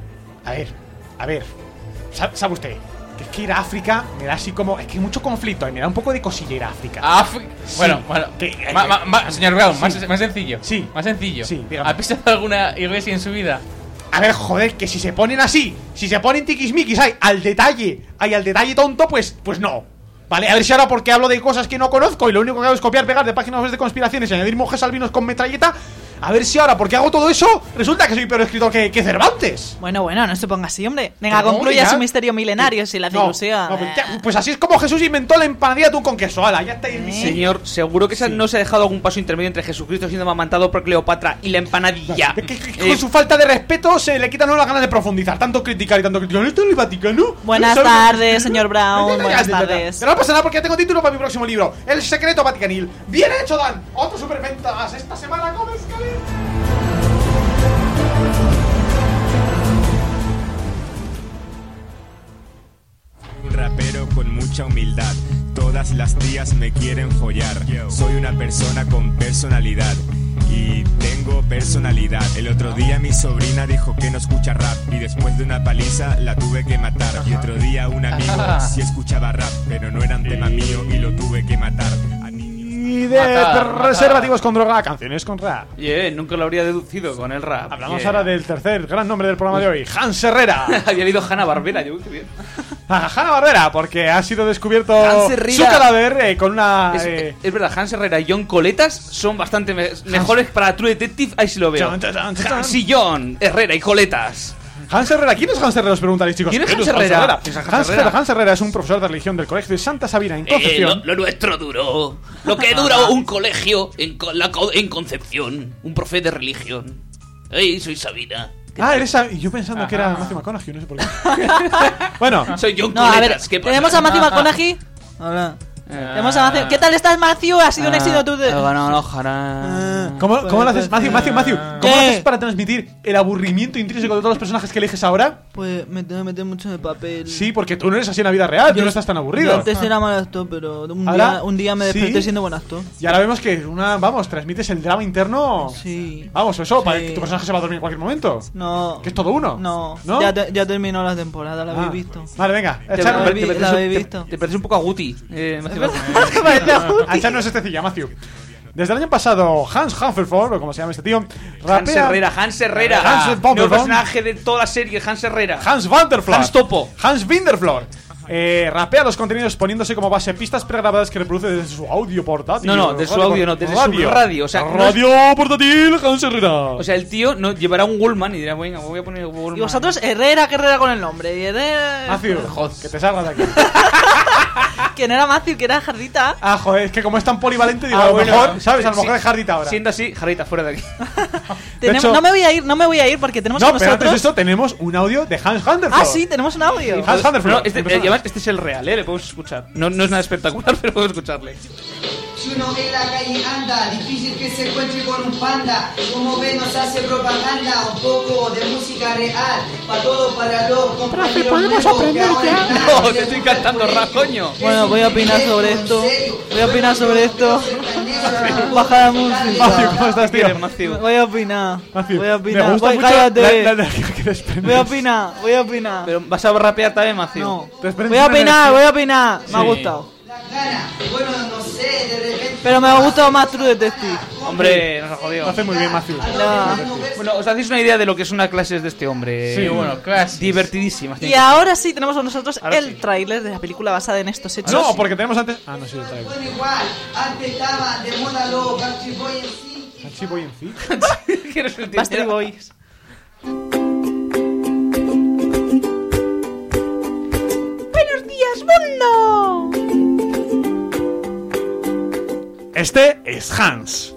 A ver, a ver. Sa- ¿Sabe usted? Que es que ir a África me da así como. Es que hay mucho conflicto y me da un poco de cosilla ir a África. África. Sí. Bueno, bueno. Que- Ma- ma- ma- señor Brown, Sí. más, más sencillo. Sí. Más sencillo. Sí, dígame. ¿Ha pisado alguna iglesia en su vida? A ver, joder, que si se ponen así, si se ponen tiquismiquis, hay al detalle, hay al detalle tonto, pues, pues no. Vale, a ver si ahora porque hablo de cosas que no conozco y lo único que hago es copiar, pegar de páginas web de conspiraciones y añadir monjes albinos con metralleta. A ver si ahora porque hago todo eso, resulta que soy peor escritor que, que Cervantes. Bueno, bueno, no se ponga así, hombre. Venga, No, concluya ya. su misterio milenario si la hace No, ilusión. no, pues, ya, pues así es como Jesús inventó la empanadilla de atún con queso. Ala, ya está ahí el misterio. Señor, seguro que esa no se ha dejado algún paso intermedio entre Jesucristo siendo amamantado por Cleopatra y la empanadilla. Es que, que Eh, con su falta de respeto se le quitan las ganas de profundizar. Tanto criticar y tanto criticar. ¿Esto en el Vaticano? Buenas ¿Sabes? tardes, señor Brown. Ya, ya, Buenas ya, ya, ya. tardes. Pero no pasa nada porque ya tengo título para mi próximo libro: El secreto vaticanil. Bien hecho, Dan. Otro superventa más esta semana con Escalín. Un rapero con mucha humildad. Todas las tías me quieren follar. Soy una persona con personalidad. Y tengo personalidad. El otro día mi sobrina dijo que no escucha rap. Y después de una paliza la tuve que matar. Y otro día un amigo sí escuchaba rap, pero no era un tema mío y lo tuve que matar. Y de Matar, matar. preservativos con droga, canciones con rap. Bien, nunca lo habría deducido con el rap. Hablamos Bien. ahora del tercer gran nombre del programa de hoy: Hans Herrera. Había leído Hanna Barbera, yo qué bien. A Hanna Barbera, porque ha sido descubierto Hans Herrera. su cadáver eh, con una. Es, eh, es verdad, Hans Herrera y John Coletas son bastante me- mejores para True Detective. Ahí sí lo veo. Chan, chan, chan, chan. Hans y John, Herrera y Coletas. Hans Herrera, ¿quién es Hans Herrera? Os preguntaréis, chicos. ¿Quién es ¿Quién Hans Herrera? ¿Quién es Hans Hans Herrera? Herrera? Hans Herrera es un profesor de religión del colegio de Santa Sabina en Eh, Concepción. lo, lo nuestro duro. Lo que dura un colegio en, co- la co- en Concepción. Un profe de religión. Ey, soy Sabina. Ah, eres a... Y yo pensando Ajá. que era Matthew McConaughey, no sé por qué. Bueno, soy John No, a ver, tenemos a Matthew McConaughey. Hola. Tenemos a Matthew. ¿Qué tal estás, Matthew? Ha sido un éxito tú de... No, no, ojalá. ¿Cómo, ¿Cómo lo haces, Matthew? Matthew, Matthew, ¿cómo lo haces para transmitir el aburrimiento intrínseco de todos los personajes que eliges ahora? Pues me tengo que meter mucho en el papel. Sí, porque tú no eres así en la vida real, yo, tú no estás tan aburrido. Yo antes era mal actor, pero un día, un día me desperté ¿sí? siendo buen actor. Y ahora vemos que una, vamos, transmites el drama interno. Sí. Vamos, eso, sí. para que tu personaje se va a dormir en cualquier momento. No. Que es todo uno. No. ¿No? Ya, te, ya terminó la temporada, la habéis ah. visto. Vale, venga. Te, Echar, te, te, te, la habéis visto. Te, te pareces un poco a Guti. Eh, a echarnos este cilla, Matthew. Desde el año pasado, Hans Humferford, o como se llama este tío, rapea... Hans Herrera, Hans Herrera. Hans ah, nuevo personaje de toda la serie, Hans Herrera. Hans Vanderfloor. Hans Topo. Hans Winderfloor. Eh, rapea los contenidos poniéndose como base pistas pregrabadas que reproduce desde su audio portátil. No, no, desde su audio no, desde radio. su radio. O sea, radio no es... portátil, Hans Herrera. O sea, el tío no llevará un Wallman y dirá, venga, voy a poner Wallman. Y vosotros, Herrera, que Herrera con el nombre. Y Herrera... Matthew, joder, que te salgas de aquí. Que no era Matthew, que era Jardita. Ah, joder, es que como es tan polivalente, digo, ah, a lo bueno, mejor, ¿sabes? A lo sí, mejor es Jardita ahora. Siendo así, Jardita, fuera de aquí. Tenemos, de hecho, no me voy a ir, no me voy a ir porque tenemos no, con nosotros... No, pero antes de esto tenemos un audio de Hans Vanderfloor. Ah, sí, tenemos un audio. Hans Vanderfloor. No, este, eh, además, este es el real, ¿eh? Le podemos escuchar. No, no es nada espectacular, pero podemos escucharle. Si uno en la calle anda, difícil que se encuentre con un panda. Como ve, nos hace propaganda, un poco de música real. Para todo, para los compañeros. ¿Podemos aprender ya? No, te estoy cantando rap, coño. Bueno, voy a opinar sobre esto. Voy a opinar sobre esto. Baja la música. Matthew, ¿cómo estás, tío? Voy a opinar. Matthew, voy a opinar. Me gusta voy, mucho cállate. La, la energía que desprendes. Voy a opinar, voy a opinar. Pero vas a rapear también, Matthew. No. Voy a opinar, voy a opinar. Me sí. ha gustado. Bueno, no sé, de repente... Pero me ha gustado más True Detective. Hombre, nos ha jodido. Lo hace muy bien, Matthew. No. Bueno, os hacéis una idea de lo que es una clase de este hombre. Sí, bueno, clases. Divertidísima. Y ahora sí tenemos con nosotros ahora el sí. tráiler de la película basada en estos hechos. No, porque tenemos antes... Ah, no, sí, el tráiler. Bueno, igual, antes estaba de moda los Backstreet Boys en sí. Backstreet Boys en sí. Backstreet Boys. ¡Buenos días, mundo! Este es Hans.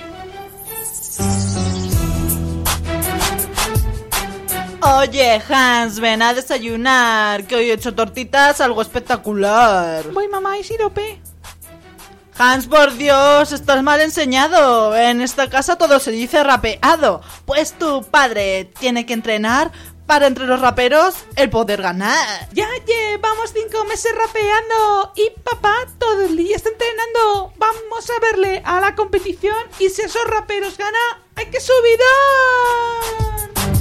Oye, Hans, ven a desayunar, que hoy he hecho tortitas, algo espectacular. Voy, mamá, y sirope. Hans, por Dios, estás mal enseñado. En esta casa todo se dice rapeado. Pues tu padre tiene que entrenar para entre los raperos el poder ganar. Ya llevamos cinco meses rapeando y papá todo el día está entrenando. Vamos a verle a la competición y si esos raperos ganan, ¡hay que subidón!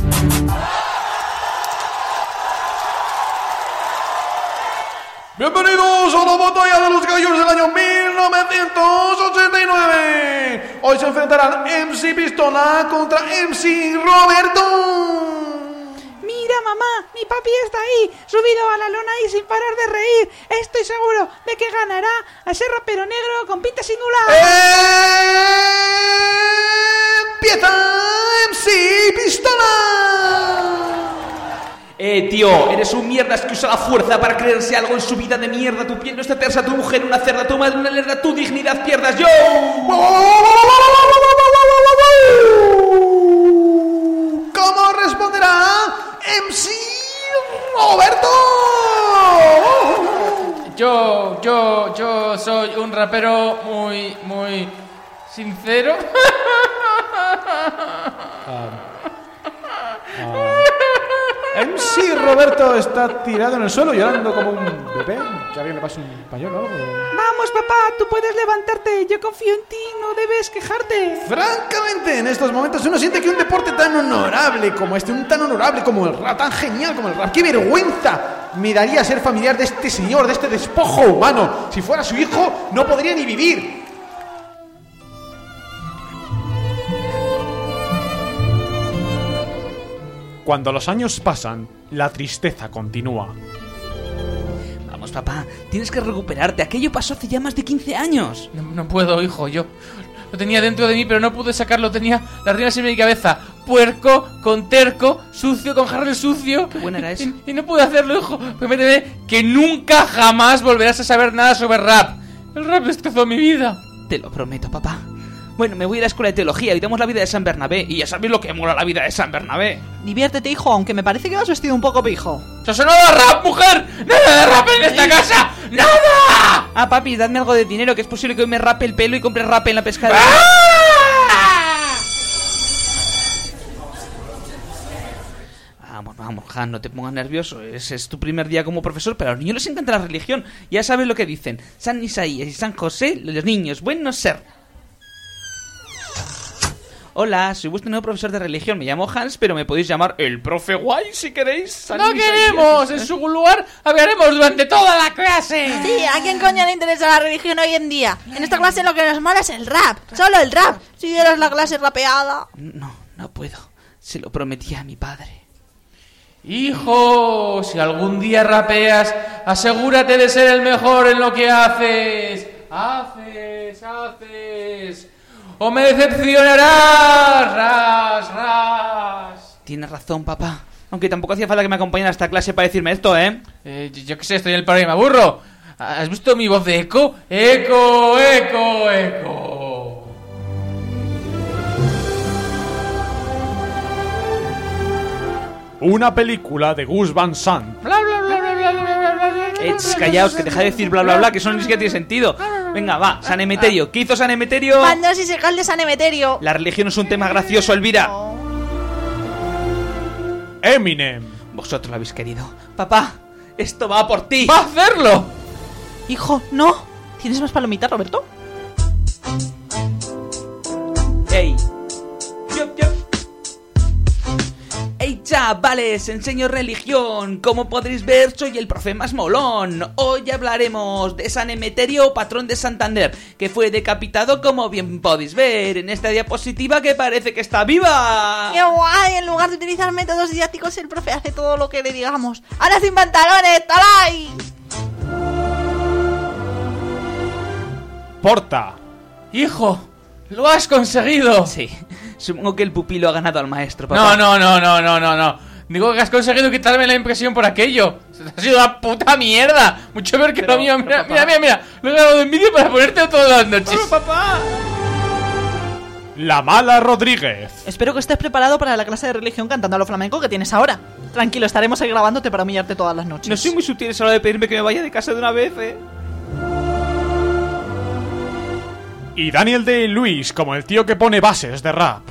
Bienvenidos a la batalla de los gallos del año mil novecientos ochenta y nueve. Hoy se enfrentarán M C Pistola contra M C Roberto. Mira, mamá, mi papi está ahí, subido a la lona y sin parar de reír. Estoy seguro de que ganará a ese rapero negro con pinta singular. ¡Empieza M C Pistola! Eh, tío, eres un mierdas que usa la fuerza para creerse algo en su vida de mierda. Tu piel no está tersa, tu mujer una cerda, tu madre una lerda, tu dignidad pierdas. ¡Yo! ¿Cómo responderá M C Roberto? Yo, yo, yo soy un rapero muy, muy sincero. Um, uh. M C Roberto está tirado en el suelo llorando como un bebé. Que alguien le pase un pañuelo o algo. Vamos, papá, tú puedes levantarte. Yo confío en ti, no debes quejarte. Francamente, en estos momentos uno siente que un deporte tan honorable como este, un tan honorable como el rap, tan genial como el rap, ¡qué vergüenza! Me daría ser familiar de este señor, de este despojo humano. Si fuera su hijo, no podría ni vivir. Cuando los años pasan, la tristeza continúa. Vamos, papá, tienes que recuperarte. Aquello pasó hace ya más de quince años. No, no puedo, hijo, yo lo tenía dentro de mí, pero no pude sacarlo. Tenía las riendas en mi cabeza. Puerco, con terco, sucio, con jarrón sucio. Qué buena era eso. Y, y no pude hacerlo, hijo. Permíteme que nunca jamás volverás a saber nada sobre rap. El rap destrozó mi vida. Te lo prometo, papá. Bueno, me voy a ir a la escuela de teología y damos la vida de San Bernabé. Y ya sabéis lo que mola la vida de San Bernabé. Diviértete, hijo, aunque me parece que vas vestido un poco pijo. ¡Eso no da rap, mujer! ¡Nada de rap en esta casa! ¡Nada! Ah, papi, dadme algo de dinero, que es posible que hoy me rape el pelo y compre rape en la pescadera. Vamos, vamos, Han, no te pongas nervioso. Ese es tu primer día como profesor, pero a los niños les encanta la religión. Ya sabes lo que dicen. San Isaías y San José, los niños, buenos ser. Hola, soy vuestro nuevo profesor de religión. Me llamo Hans, pero me podéis llamar el profe guay si queréis. San ¡No Isaías. queremos! En su lugar hablaremos durante toda la clase. Sí, ¿a quién coño le interesa la religión hoy en día? En esta clase lo que nos mola es el rap. Solo el rap. Si dieras la clase rapeada. No, no puedo. Se lo prometí a mi padre. Hijo, si algún día rapeas, asegúrate de ser el mejor en lo que haces. Haces, haces. ¡O me decepcionarás! ¡Ras, ras! Tienes razón, papá. Aunque tampoco hacía falta que me acompañara a esta clase para decirme esto, ¿eh? eh yo, yo qué sé, estoy en el paro y me aburro. ¿Has visto mi voz de eco? ¡Eco, eco, eco! Una película de Gus Van Sant. Bla, bla, bla, bla, bla, bla, bla, bla, bla. Eh, callaos, que deja de decir bla bla bla, que eso ni siquiera tiene sentido. Venga, va, San Emeterio. ¿Qué hizo San Emeterio? Cuando si se calde San Emeterio. La religión es un tema gracioso, Elvira. Eminem. Vosotros lo habéis querido. Papá, esto va por ti. ¡Va a hacerlo! Hijo, no. ¿Tienes más palomitas, Roberto? Ey. Yup, yup. Ey, chavales, enseño religión. Como podréis ver, soy el profe más molón. Hoy hablaremos de San Emeterio, patrón de Santander, que fue decapitado, como bien podéis ver en esta diapositiva, que parece que está viva. ¡Qué guay! En lugar de utilizar métodos didácticos, el profe hace todo lo que le digamos. ¡Ahora sin pantalones! ¡Talay! Porta. Hijo, lo has conseguido. Sí, supongo que el pupilo ha ganado al maestro, papá. No, no, no, no, no, no, no. Digo que has conseguido quitarme la impresión por aquello. Ha sido una puta mierda. Mucho peor que Pero, lo mío. Mira, pero, mira, papá. mira, mira. Lo he grabado en vídeo para ponerte todas las noches. ¡Pero, papá! La Mala Rodríguez. Espero que estés preparado para la clase de religión cantando a lo flamenco que tienes ahora. Tranquilo, estaremos ahí grabándote para humillarte todas las noches. No soy muy sutil a la hora de pedirme que me vaya de casa de una vez, eh. Y Daniel Day-Lewis, como el tío que pone bases de rap.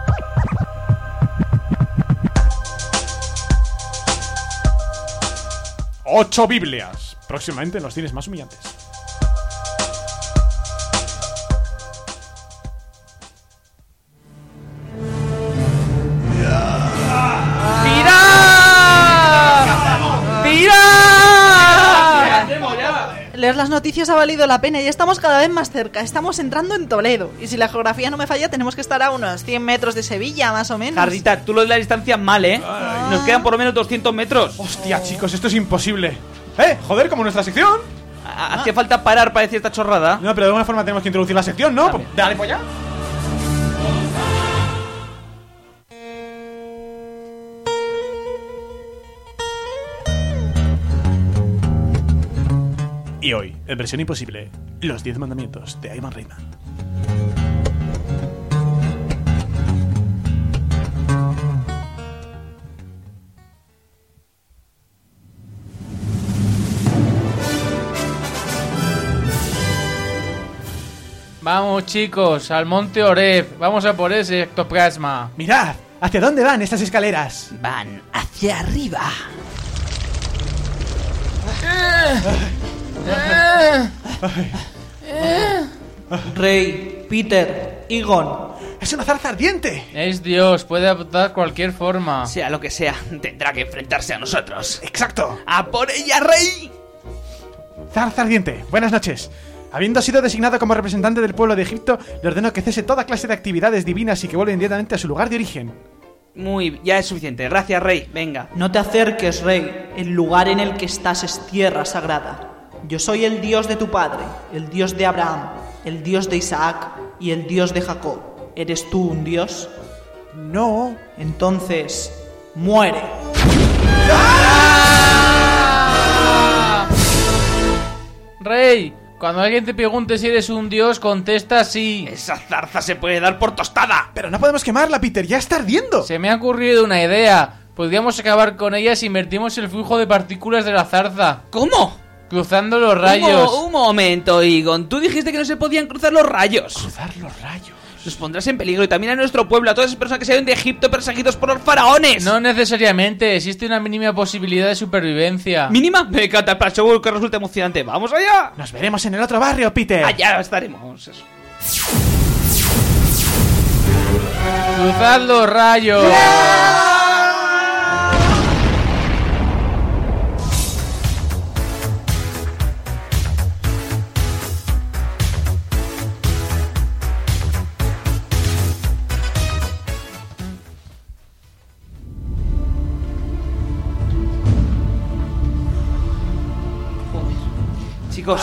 Ocho Biblias. Próximamente en los cines más humillantes. ¡Tira! ¡Tira! Leer las noticias ha valido la pena y estamos cada vez más cerca. Estamos entrando en Toledo. Y si la geografía no me falla, tenemos que estar a unos cien metros de Sevilla, más o menos. Jarrita, tú lo de la distancia mal, ¿eh? Nos quedan por lo menos doscientos metros. Hostia, chicos, esto es imposible. ¡Eh! Joder, como nuestra sección. ¿Hacía falta parar para decir esta chorrada? No, pero de alguna forma tenemos que introducir la sección, ¿no? También. Dale, pues ya. Y hoy, en versión imposible, los diez mandamientos de Ivan Reitman. Vamos, chicos, al monte Oreb. Vamos a por ese ectoplasma. Mirad, ¿hacia dónde van estas escaleras? Van hacia arriba. Rey, Peter, Egon. ¡Es una zarza ardiente! Es Dios, puede adoptar cualquier forma. Sea lo que sea, tendrá que enfrentarse a nosotros. ¡Exacto! ¡A por ella, rey! Zarza ardiente, buenas noches. Habiendo sido designado como representante del pueblo de Egipto, le ordeno que cese toda clase de actividades divinas y que vuelva inmediatamente a su lugar de origen. Muy, ya es suficiente. Gracias, rey. Venga. No te acerques, rey. El lugar en el que estás es tierra sagrada. Yo soy el Dios de tu padre, el Dios de Abraham, el Dios de Isaac y el Dios de Jacob. ¿Eres tú un Dios? No. Entonces, muere. Rey, Cuando alguien te pregunte si eres un dios, contesta sí. Esa zarza se puede dar por tostada. Pero no podemos quemarla, Peter, ya está ardiendo. Se me ha ocurrido una idea. Podríamos acabar con ella si invertimos el flujo de partículas de la zarza. ¿Cómo? Cruzando los rayos. Un, mo- un momento, Egon. Tú dijiste que no se podían cruzar los rayos. Cruzar los rayos. Nos pondrás en peligro y también a nuestro pueblo, a todas esas personas que salen de Egipto perseguidos por los faraones. No necesariamente, existe una mínima posibilidad de supervivencia. ¿Mínima? Me encanta, para seguro que resulta emocionante. ¡Vamos allá! Nos veremos en el otro barrio, Peter. Allá estaremos. Eso. Cruzad los rayos. Chicos,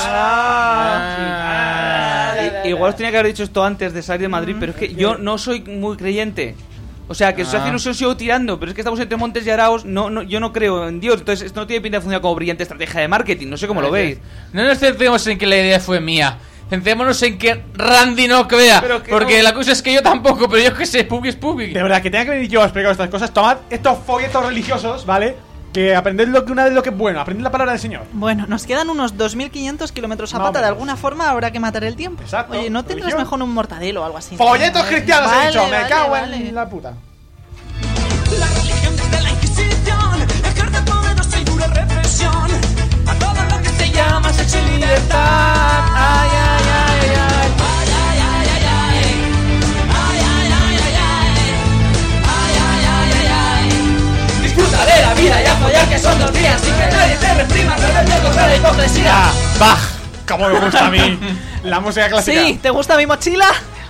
ah, sí. Igual os tenía que haber dicho esto antes de salir de Madrid, pero es que yo no soy muy creyente. O sea, que os hace ilusión, sigo tirando, pero es que estamos entre Montes y Araos, no, no, yo no creo en Dios, entonces esto no tiene pinta de funcionar como brillante estrategia de marketing, no sé cómo lo veis. No nos centremos en que la idea fue mía. Centrémonos en que Randy no crea, que porque no... la cosa es que yo tampoco, pero yo que sé, Spooky Spooky. De verdad, que tenga que venir yo a explicar estas cosas. Tomad estos folletos religiosos, ¿vale? Que aprended lo que una vez lo que es bueno, aprended la palabra del Señor. Bueno, nos quedan unos dos mil quinientos kilómetros a No, pata, de menos. alguna forma habrá que matar el tiempo. Exacto. Oye, ¿no tendrás Religión. mejor un mortadelo o algo así? Folletos Vale, cristianos, he vale, dicho, me vale, cago vale. en la puta. La religión desde la Inquisición ejerce poderosa y dura represión a todo lo que se llama sexo y libertad. Ay, ay, ay, ay. Ay, ay, ay, ay, ay. Ay, ay, ay, ay, ay. Ay, ay, ay, ay, ay. Disfruta de la vida y a follar que son dos días sin que nadie te reprima, rebelde contra la hipocresía. Bach, como me gusta a mí la música clásica. Sí, ¿te gusta mi mochila?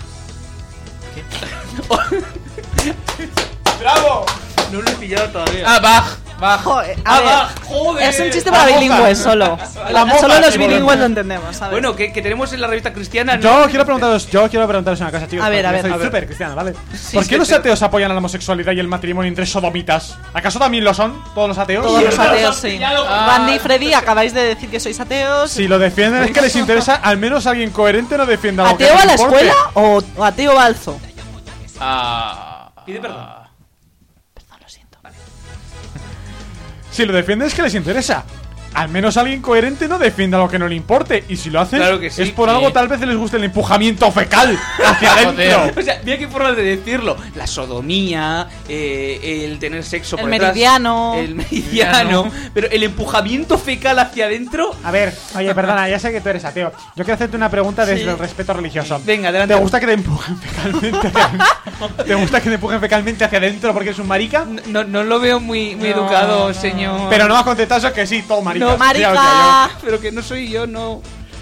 ¡Bravo! No lo he pillado todavía. Ah, Bach, Bach. Joder, a Ah, ver, Bach, joder. es un chiste para La moza. bilingües solo. La moza, Solo los sí, bilingües bueno. lo entendemos, ¿sabes? Bueno, que, que tenemos en la revista cristiana. Yo ¿no? quiero preguntaros, yo quiero preguntaros una cosa, chicos. A ver, porque a yo ver, soy a ver. súper cristiano, ¿vale? Sí, ¿Por sí, qué los sí. ateos apoyan a la homosexualidad y el matrimonio entre sodomitas? ¿Acaso también lo son todos los ateos? Todos los ateos, sí. Ah, Randy y Freddy, acabáis de decir que sois ateos. Si lo defienden es que les interesa, al menos alguien coherente no defienda algo que ¿Ateo no a la importe. escuela o, o ateo balzo? Ah. Pide perdón. Perdón, lo siento. Si lo defienden es que les interesa. Al menos alguien coherente no defienda lo que no le importe. Y si lo hacen, Claro que sí, es por sí. algo tal vez les guste el empujamiento fecal hacia adentro. O sea, mira qué forma de decirlo. La sodomía, eh, el tener sexo El por detrás, meridiano. el meridiano, pero el empujamiento fecal hacia adentro. A ver, oye, perdona, ya sé que tú eres ateo. Yo quiero hacerte una pregunta desde Sí. el respeto religioso. Venga, adelante. ¿Te gusta que te empujen fecalmente hacia adentro? ¿Te gusta que te empujen fecalmente hacia adentro porque eres un marica? No, no lo veo muy, muy No, educado, no. señor. Pero no me has contestado eso que sí, todo marica. No, marica. Ya lo sé yo. Pero que no soy yo, no.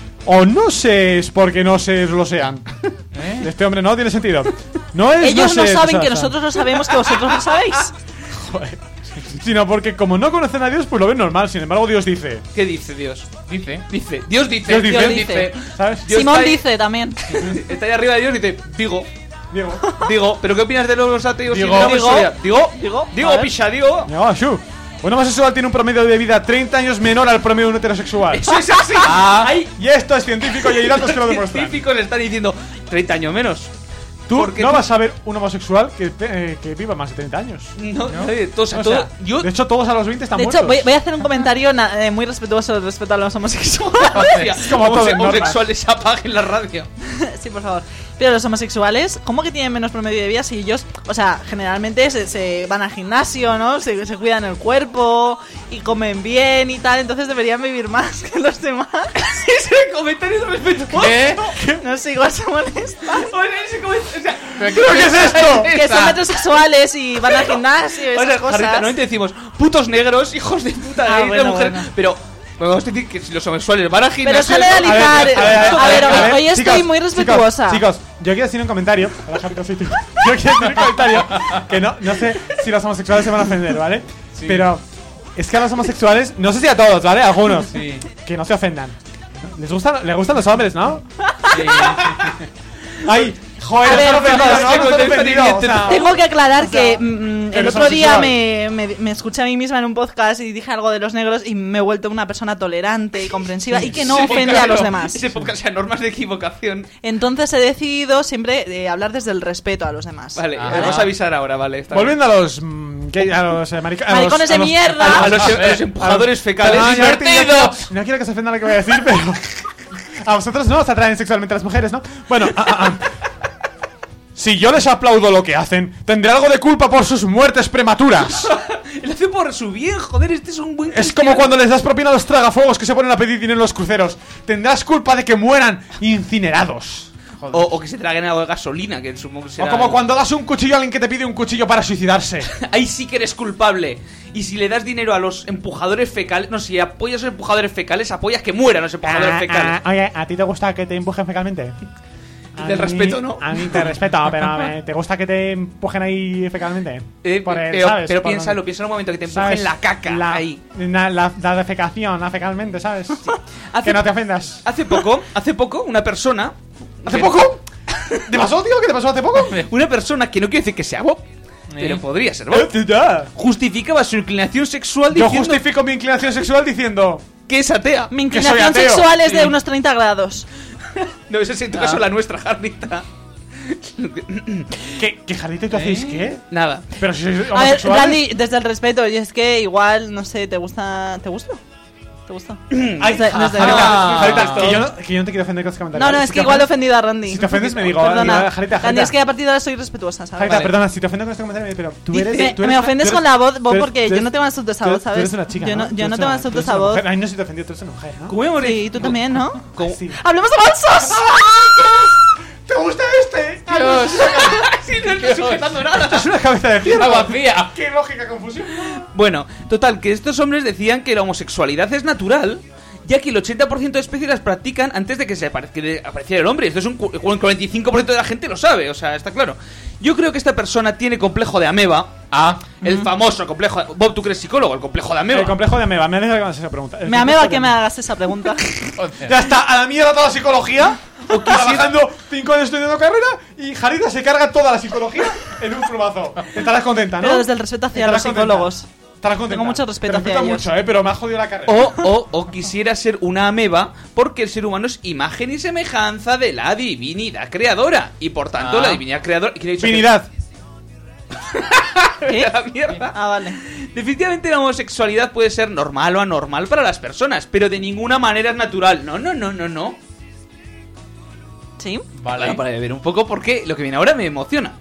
O no sé es porque no sé lo sean. Este hombre no tiene sentido. No es Ellos no sé, saben o sea, que nosotros lo sabemos, que vosotros lo sabéis. Joder. Sino porque como no conocen a Dios, pues lo ven normal. Sin embargo, Dios dice. ¿Qué dice Dios? Dice. Dice. Dios dice. Dios dice. Dios dice. ¿Sabes? Dios Simón está ahí- dice también. Está ahí arriba de Dios y dice, digo, Diego. digo, ¿pero qué opinas de los ateos? Digo. y de la Digo. homosexualidad? Digo, Digo. digo, A ver. picha, digo. No, shu. Un homosexual tiene un promedio de vida treinta años menor al promedio de un heterosexual. Eso es así. Ah, Hay y esto es científico y hay datos que lo demuestran. científicos le están diciendo treinta años menos. Tú porque no tú- vas a ver un homosexual que, eh, que viva más de treinta años. No, nadie, todos, O todo- sea, yo, de hecho, todos a los veinte están De muertos. hecho, voy, voy a hacer un comentario na- eh, muy respetuoso respecto a los homosexuales. hostia, como todo homose- en normas. homosexuales apaguen la radio. Sí, por favor. Pero los homosexuales, ¿cómo que tienen menos promedio de vida si ellos, o sea, generalmente se, se van al gimnasio, ¿no? Se, se cuidan el cuerpo y comen bien y tal, entonces deberían vivir más que los demás. Ese comentario respetuoso. ¿Qué? No sé, igual se molestan. Oye, ese comentario, o sea, ¿Pero ¿Pero qué es esto? Que son metrosexuales y van al gimnasio y o esas sea, cosas. Jarrita, no te decimos putos negros, hijos de puta, Ah, gays de bueno, mujer, bueno. pero podemos decir que si los homosexuales van a Pero gimnasio, generalizar. A ver, hoy- hoy estoy chicos, muy respetuosa. Chicos, chicos, yo quiero decir un comentario. Hola, Jarrita, soy tú. Yo quiero decir un comentario que no, no sé si los homosexuales se van a ofender, ¿vale? Pero es que a los homosexuales, no sé si a todos, ¿vale? A algunos, Sí. que no se ofendan. Les gustan, les gustan los hombres, ¿no? Sí. Ay, joder, A ver, nos han ofendido, chicos, ¿no? Nos han chicos, ofendido, o sea, Tengo que aclarar o sea, que mm, el Eres otro día homosexual. me, me, me escuché a mí misma en un podcast y dije algo de los negros y me he vuelto una persona tolerante y comprensiva y que no Sí, ofende claro, a los demás. Ese podcast sea normas de equivocación. Entonces he decidido siempre eh, hablar desde el respeto a los demás. Vale, Ah. vamos a avisar ahora, vale. está Volviendo a los. mm, ¿qué? A los eh, marica- a los- Maricones de a los- mierda. A, a los, a los empujadores fecales. No, no, no, ¡Divertido! no, no quiero que se ofenda lo que voy a decir, pero. A vosotros no os atraen sexualmente las mujeres, ¿no? Bueno, ah, ah, ah. Si yo les aplaudo lo que hacen, tendré algo de culpa por sus muertes prematuras. Lo hace por su bien, joder, este es un buen Es cristiano. como cuando les das propina a los tragafuegos que se ponen a pedir dinero en los cruceros. Tendrás culpa de que mueran incinerados. O, o que se traguen algo de gasolina, que supongo que será... O como cuando das un cuchillo a alguien que te pide un cuchillo para suicidarse. Ahí sí que eres culpable. Y si le das dinero a los empujadores fecales... No, si apoyas a los empujadores fecales, apoyas que mueran los empujadores fecales. oye, ¿a ti te gusta que te empujen fecalmente? A Del mí- respeto, ¿no? A mí te respeto, pero eh, ¿te gusta que te empujen ahí fecalmente? Eh, Por el, pero ¿sabes? pero Por- piénsalo, piénsalo un momento, que te empujen ¿sabes? la caca la, ahí. na- la, la defecación, la fecalmente, ¿sabes? Hace- Que no te ofendas. Hace poco, hace poco, una persona... ¿Hace poco? ¿Te pasó, tío? ¿Qué te pasó hace poco? Una persona que no quiere decir que sea Bob, pero podría ser Bob, Eh, ya. justificaba su inclinación sexual Yo diciendo justifico mi inclinación sexual diciendo que es atea. Mi que soy inclinación ateo. sexual es de Sí. unos treinta grados. No, esa es en tu caso la nuestra, Jarnita. ¿Qué, qué Jarrita, y tú hacéis qué? Nada. Pero si sois A ver, homosexuales. Randy, desde el respeto, y es que igual, no sé, ¿te gusta? ¿Te gusta? ¿Te gusta? Ay, Desde- desde- Jarita, Ah. Jarita, que yo, no, que yo no te quiero ofender con estos comentarios. No, no, es Si que te igual he ofendes- ofendido a Randy. Si te ofendes, me digo, Perdona. digo, Jarita, Randy, Jarita. es que a partir de ahora soy respetuosa, ¿sabes? Jarita, Vale. perdona, si te ofendo con este comentario, pero tú eres. Me, tú eres me una- ofendes tú eres- con la voz, tú voz eres- porque tú yo no eres- tengo insultos esa tú voz, eres- ¿sabes? Tú eres una chica. Yo no, ¿no? yo Tú no eres tengo una- insultos tú eres esa una voz. mujer. Ay, no, si te ofendió, tú eres una mujer, ¿no? ¿Cómo hemos Sí, tú también, ¿no? ¿Cómo? Sí. ¡Hablemos de balsos! ¿Te gusta este? Dios. Sí, no estoy sujetando nada. Es una cabeza de Está tierra. vacía. Qué lógica confusión. Bueno, total, que estos hombres decían que la homosexualidad es natural, ya que el ochenta por ciento de especies las practican antes de que se apare- que apareciera el hombre. Esto es un cu- el cuarenta y cinco por ciento de la gente lo sabe, o sea, está claro. Yo creo que esta persona tiene complejo de ameba. Ah. El famoso complejo de... Bob, tú que eres psicólogo, el complejo de ameba. El complejo de ameba, me alegra que me hagas esa pregunta. El Me complejo ameba de que me hagas esa pregunta. Ya está, a la mierda toda la psicología. O trabajando cinco años estudiando carrera y Jarita se carga toda la psicología en un plumazo. Estarás contenta, ¿no? Pero desde el respeto hacia Estarás los contenta. psicólogos. Estarás contenta. Tengo mucho respeto Te hacia respeto ellos. mucho, eh, pero me ha jodido la carrera. O, o, o quisiera ser una ameba porque el ser humano es imagen y semejanza de la divinidad creadora. Y por tanto, Ah. la divinidad creadora... ¿Quién ha dicho que- Divinidad. ¿Qué? la mierda. Ah, vale. Definitivamente la homosexualidad puede ser normal o anormal para las personas, pero de ninguna manera es natural. No, no, no, no, no. ¿Sí? Bueno, para beber un poco porque lo que viene ahora me emociona.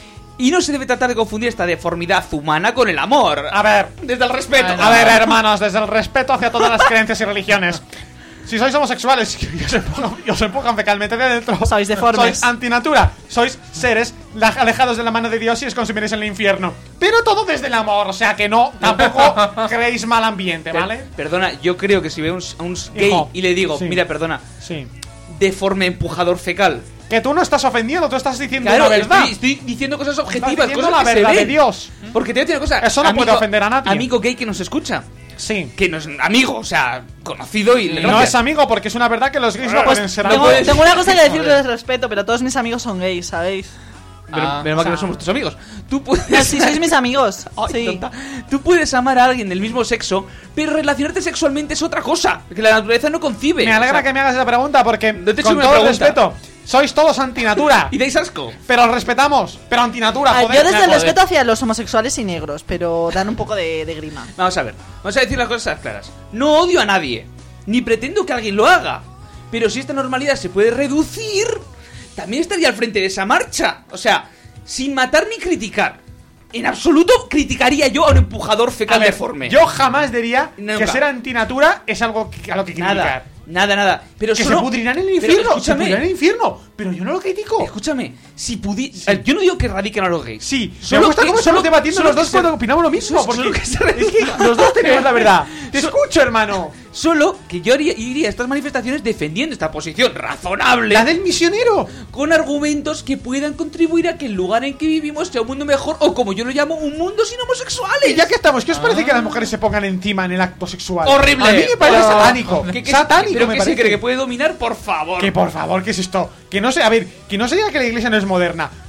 Y no se debe tratar de confundir esta deformidad humana con el amor. A ver, Desde el respeto. a ver, hermanos, desde el respeto hacia todas las creencias y religiones. Si sois homosexuales y os empujan, y os empujan fecalmente de dentro, Sois deformes. sois antinatura, sois seres la- alejados de la mano de Dios y os consumiréis en el infierno. Pero todo desde el amor, o sea que no, tampoco creéis mal ambiente, Per- ¿vale? Perdona, yo creo que si veo a un, a un gay Hijo, y le digo, sí. mira, perdona, Sí. deforme empujador fecal. Que tú no estás ofendiendo, tú estás diciendo Claro, la verdad. estoy, estoy diciendo cosas Estás objetivas, diciendo cosas la que se verdad de ven. Dios. Porque te voy a decir una cosa. Eso no puede ofender a nadie. Amigo gay que nos escucha. Sí. Que no es amigo, o sea, conocido y... No gracias. es amigo porque es una verdad que los gays no Pues pueden ser tengo, amigos. tengo una cosa que decir de respeto, pero todos mis amigos son gays, ¿sabéis? Pero, Ah, menos mal que o no sea- somos tus amigos. Tú puedes... No, si sois mis amigos. Ay, Sí. tonta. Tú puedes amar a alguien del mismo sexo, pero relacionarte sexualmente es otra cosa, que la naturaleza no concibe. Me alegra O sea, que me hagas esa pregunta porque, No te he hecho con una todo el pregunta. respeto, sois todos antinatura. Y dais asco. Pero os respetamos, pero antinatura, Ah, joder. yo desde el Joder. respeto hacia los homosexuales y negros, pero dan un poco de, de grima. Vamos a ver, vamos a decir las cosas claras. No odio a nadie, ni pretendo que alguien lo haga. Pero si esta normalidad se puede reducir, también estaría al frente de esa marcha. O sea, sin matar ni criticar. En absoluto criticaría yo a un empujador A fecal ver, deforme. yo jamás diría Nunca. que ser antinatura es algo que- a lo que criticar. Nada, nada, nada. Pero Que solo- se pudrirán en el Pero infierno, se escúchame. pudrirán en el infierno. Pero yo no lo critico. Escúchame, si pudi... eh, Yo no digo que radiquen a los gays. Sí, Solo me gusta que- cómo solo- estamos debatiendo solo los dos que se- cuando opinamos lo mismo. solo- Porque solo que se es que reduzca. los dos tenemos la verdad. Te So- escucho, hermano. Solo que yo haría- iría a estas manifestaciones defendiendo esta posición razonable. La del misionero. Con argumentos que puedan contribuir a que el lugar en que vivimos sea un mundo mejor, o como yo lo llamo, un mundo sin homosexuales. Y ya que estamos, ¿qué os parece que las mujeres se pongan encima en el acto sexual? ¡Horrible! A mí me parece Pero- satánico. ¿Qué- qué- satánico ¿Pero me qué se parece. cree que puede dominar? Por favor. Que por favor, ¿qué es esto? Que no sé, a ver, que no se diga que la iglesia no es moderna.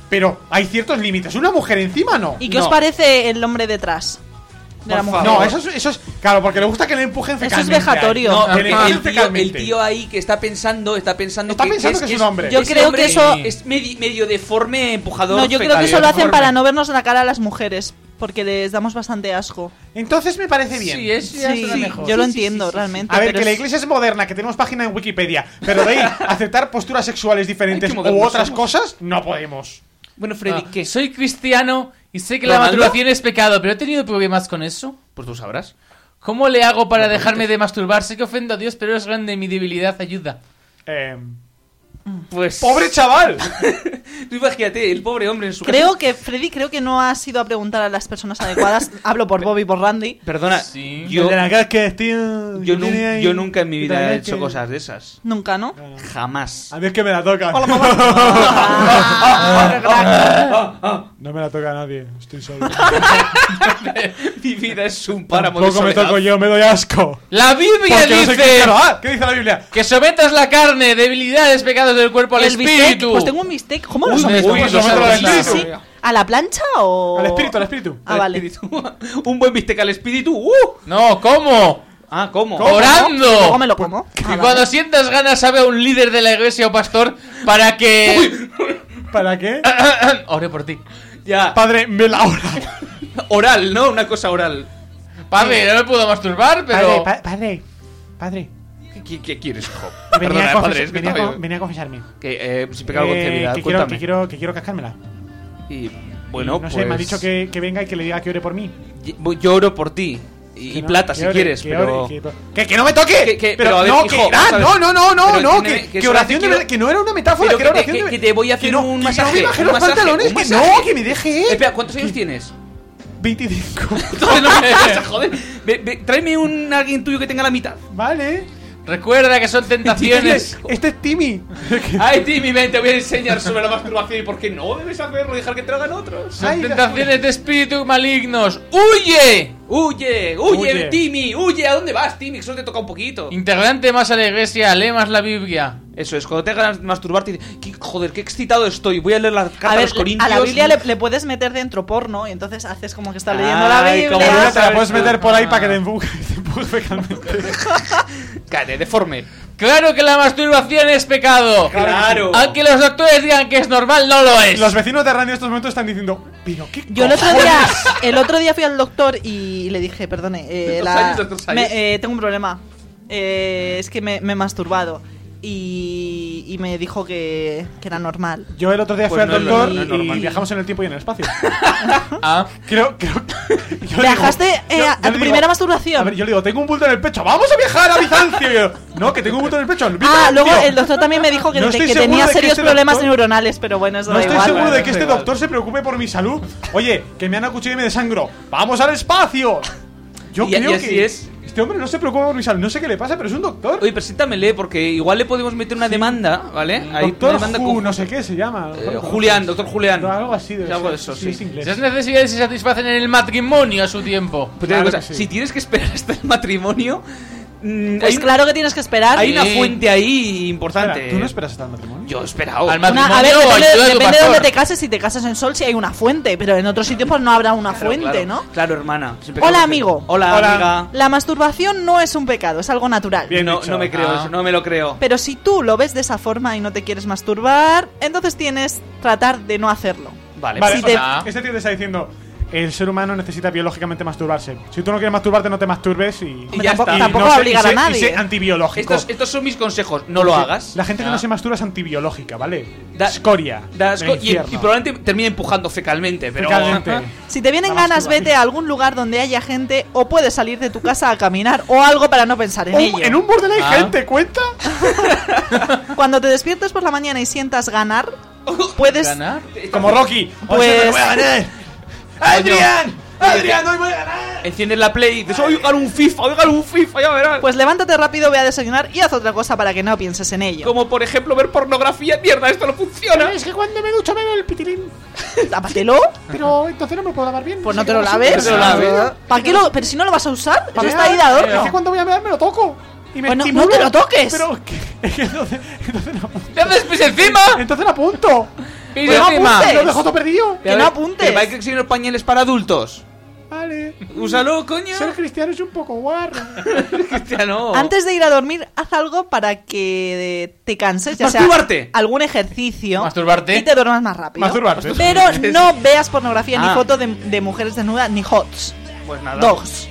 pero hay ciertos límites. Una mujer encima no. ¿Y qué no. os parece el hombre detrás? De la mujer. No, eso es, eso es. Claro, porque le gusta que le empujen fecalmente. Eso es vejatorio. No, Que porque le el, empujen tío, fecalmente. el tío ahí que está pensando, está pensando Está que, pensando que es un hombre. Yo ese creo hombre que eso- es medi- medio deforme, empujador. No, yo creo fecal. que eso lo hacen deforme. para no vernos la cara a las mujeres, porque les damos bastante asco. Entonces me parece bien. Sí, eso ya Sí, suena mejor. yo lo Sí, sí, entiendo, sí, sí, realmente. A ver, pero que la es- iglesia es moderna, que tenemos página en Wikipedia, pero de ahí aceptar posturas sexuales diferentes Ay, qué modernos u otras somos. cosas, no podemos. Bueno, Freddy, Ah, ¿qué? soy cristiano y sé que la ¿Ronaldo? masturbación es pecado, pero he tenido problemas con eso. Pues tú sabrás. ¿Cómo le hago para dejarme de masturbar? Sé que ofendo a Dios, pero es grande mi debilidad, ayuda. Eh, Pues. ¡Pobre chaval! Tú imagínate, el pobre hombre en su Creo casa. que Freddy creo que no has ido a preguntar a las personas adecuadas. Hablo por Bobby y por Randy. Perdona, Sí. yo, de la que tío, yo, que nun- tiene ahí- yo nunca en mi que vida también he hecho que- cosas de esas. Nunca, ¿no? Jamás. A mí es que me la toca. No me la toca a nadie, estoy solo. Mi vida es un páramo de Tampoco me soledad. toco yo, me doy asco. La Biblia Porque no sé dice qué quiero. Ah, ¿qué dice la Biblia? que sometas la carne, debilidades, pecados del cuerpo al El bistec, espíritu. pues tengo un bistec. ¿Cómo lo Uy, someto? uy, lo lo someto al sabía. espíritu. Sí. ¿A la plancha o...? Al espíritu, al espíritu. Ah, Al vale. espíritu. Un buen bistec al espíritu. ¡Uh! No, ¿cómo? Ah, ¿cómo? Orando. Luego me lo como. Y Ah, vale. cuando sientas ganas, sabe a un líder de la iglesia o pastor para que... ¿Para qué? Ore por ti. Ya. Padre, me la hora. Oral, ¿no? Una cosa oral. Padre, no me puedo masturbar, pero... Padre, pa- padre, padre. ¿Qué, qué- qué quieres, hijo? Venía, Perdona, a, padre, confes- es que venía, a estaba con- yo- venía a confesarme. Que, eh, sin pecado Eh, concebida, que, quiero, cuéntame. que, quiero, que quiero cascármela. Y, bueno, Y no pues... sé, me ha dicho que, que venga y que le diga que ore por mí. Yo- Yo oro por ti. Y, Que y no, plata, que si ore, quieres, que pero... ore, que, que, que no me toque. Que- que- pero, pero a ver, no, hijo, que, ah, vamos a ver. no, no, no, no, Pero no, entiéndeme, que, que que solamente oración de quiero- verdad, que no era una metáfora, Pero que era que te- oración que- de que te voy a hacer que no, un que masaje, no me baje un los masaje, pantalones, un que masaje. no, que me deje. Espera, ¿cuántos años tienes? veinticinco. Entonces no me vas a joder. Ve- ve, tráeme un alguien tuyo que tenga la mitad. Vale. Recuerda que son tentaciones. Este es Timmy. Ay, Timmy, ven, te voy a enseñar sobre la masturbación y por qué no debes hacerlo y dejar que te lo hagan otros. Son Ay, tentaciones de espíritus malignos. ¡Huye! Huye, huye, Huye. Timmy, huye. ¿A dónde vas, Timmy? Que solo te toca un poquito. Integrante más a la iglesia, lee más la Biblia. Eso es, cuando te ganas de masturbarte, ¿qué- joder, qué excitado estoy. Voy a leer la carta A a, ver, los Corintios. a la Biblia le, le puedes meter dentro porno y entonces haces como que estás leyendo la Ay, Biblia. como Ahora te la sabes puedes tú. meter por ahí para que te empuje, te empuje fecalmente. Cállate, deforme. Claro que la masturbación es pecado. Claro. Aunque los doctores digan que es normal, no lo es. Los vecinos de Randy en estos momentos están diciendo, pero qué Yo el otro cojones?". día, el otro día fui al doctor y le dije, perdone, eh, Doctor la- Sayus, doctor Sayus. me- eh, tengo un problema. Eh, es que me, me he masturbado. Y, y me dijo que, que era normal. Yo el otro día Pues fui no al es doctor normal, no es normal. y viajamos en el tiempo y en el espacio. Ah, Creo, creo. yo le ¿Viajaste digo- eh, yo- a, yo a le tu digo, primera A masturbación? ver, yo le digo, tengo un bulto en el pecho, vamos a viajar a Bizancio. Y yo, no, que tengo un bulto en el pecho. Ah, Bizancio. luego el doctor también me dijo que, No de- estoy que seguro tenía de que serios este problemas doctor- neuronales, pero bueno, eso No da estoy igual. seguro de Bueno, que da este igual. doctor se preocupe por mi salud. Oye, que me han acuchillado y me desangro. ¡Vamos al espacio! Yo Y- y creo así que es. este hombre no se preocupa por mi salud. No sé qué le pasa, pero es un doctor. Oye, preséntamele, porque igual le podemos meter una demanda, ¿vale? Hay Doctor una demanda Who, con- no sé qué se llama. Eh, Julián, doctor Julián. No, algo así. Debe Algo ser. de eso, sí. es inglés. esas necesidades se satisfacen en el matrimonio a su tiempo. Pero te digo Claro una que cosa, sí. si tienes que esperar hasta el matrimonio, mm, Pues hay, un- claro que tienes que esperar. hay una Sí. fuente ahí importante. Espera, ¿tú no esperas hasta el matrimonio? Yo he esperado. Al Una- matrimonio a ver, o depende, ayuda de tu depende de pastor. dónde te cases. Si te casas en Sol, sí hay una fuente, pero en otros sitios pues no habrá una Claro, fuente, claro. ¿no? Claro, hermana. Siempre Hola, creo que- amigo. Hola, Hola. amiga. La masturbación no es un pecado, es algo natural. Bien no, dicho. no me creo Ah. eso, no me lo creo. Pero si tú lo ves de esa forma y no te quieres masturbar, entonces tienes tratar de no hacerlo. Vale, Vale, Si o te- sea, este tío te está diciendo, el ser humano necesita biológicamente masturbarse. Si tú no quieres masturbarte, no te masturbes y... Y ya tampoco está. tampoco no va a sé- obligar y sé- a Y nadie. sé antibiológico. estos, estos son mis consejos. No lo hagas. La gente que Ah. no se masturba es antibiológica, ¿vale? Da- Escoria. Da asco del y, y infierno. probablemente termine empujando fecalmente, pero. Fecalmente. Si te vienen La ganas, masturbación. vete a algún lugar donde haya gente o puedes salir de tu casa a caminar o algo para no pensar en Un- ello. en un bordel hay Ah. gente, ¿cuenta? Cuando te despiertes por la mañana y sientas ganar, puedes... ¿Ganar? Como Rocky. Pues- Hoy sí me voy a ganar. ¡Adrián! ¡Adrián, hoy voy a ganar! Enciendes la play y dices, oigan un FIFA, oigan un FIFA, ya verás. Pues levántate rápido, ve a desayunar y haz otra cosa para que no pienses en ello. Como por ejemplo ver pornografía, mierda, esto no funciona. Es que cuando me ducho me veo el pitilín. Tápatelo, Pero entonces no me puedo lavar bien. pues no Sí te que lo no laves. No te lo laves. ¿Para qué lo...? Pero si no lo vas a usar, eso Para está ahí de mear, adorno. Es que cuando voy a mear me lo toco. Y me Pues no- estimulo. no te lo toques. Pero que- es que entonces, entonces no apunto. ¡Te haces pis encima! Entonces no apunto. Pero Que no tema. apuntes. ¿Lo dejo todo perdido? Que no apuntes. Que va a existir los pañales para adultos. Vale. Úsalo, coño. Ser cristiano es un poco guarro. Cristiano. Antes de ir a dormir, haz algo para que te canses, ya sea Masturbarte. algún ejercicio. Masturbarte. Y te duermas más rápido. Masturbarte. Pero no veas pornografía Ah. ni fotos de, de mujeres desnudas ni hots. Pues nada. Dogs.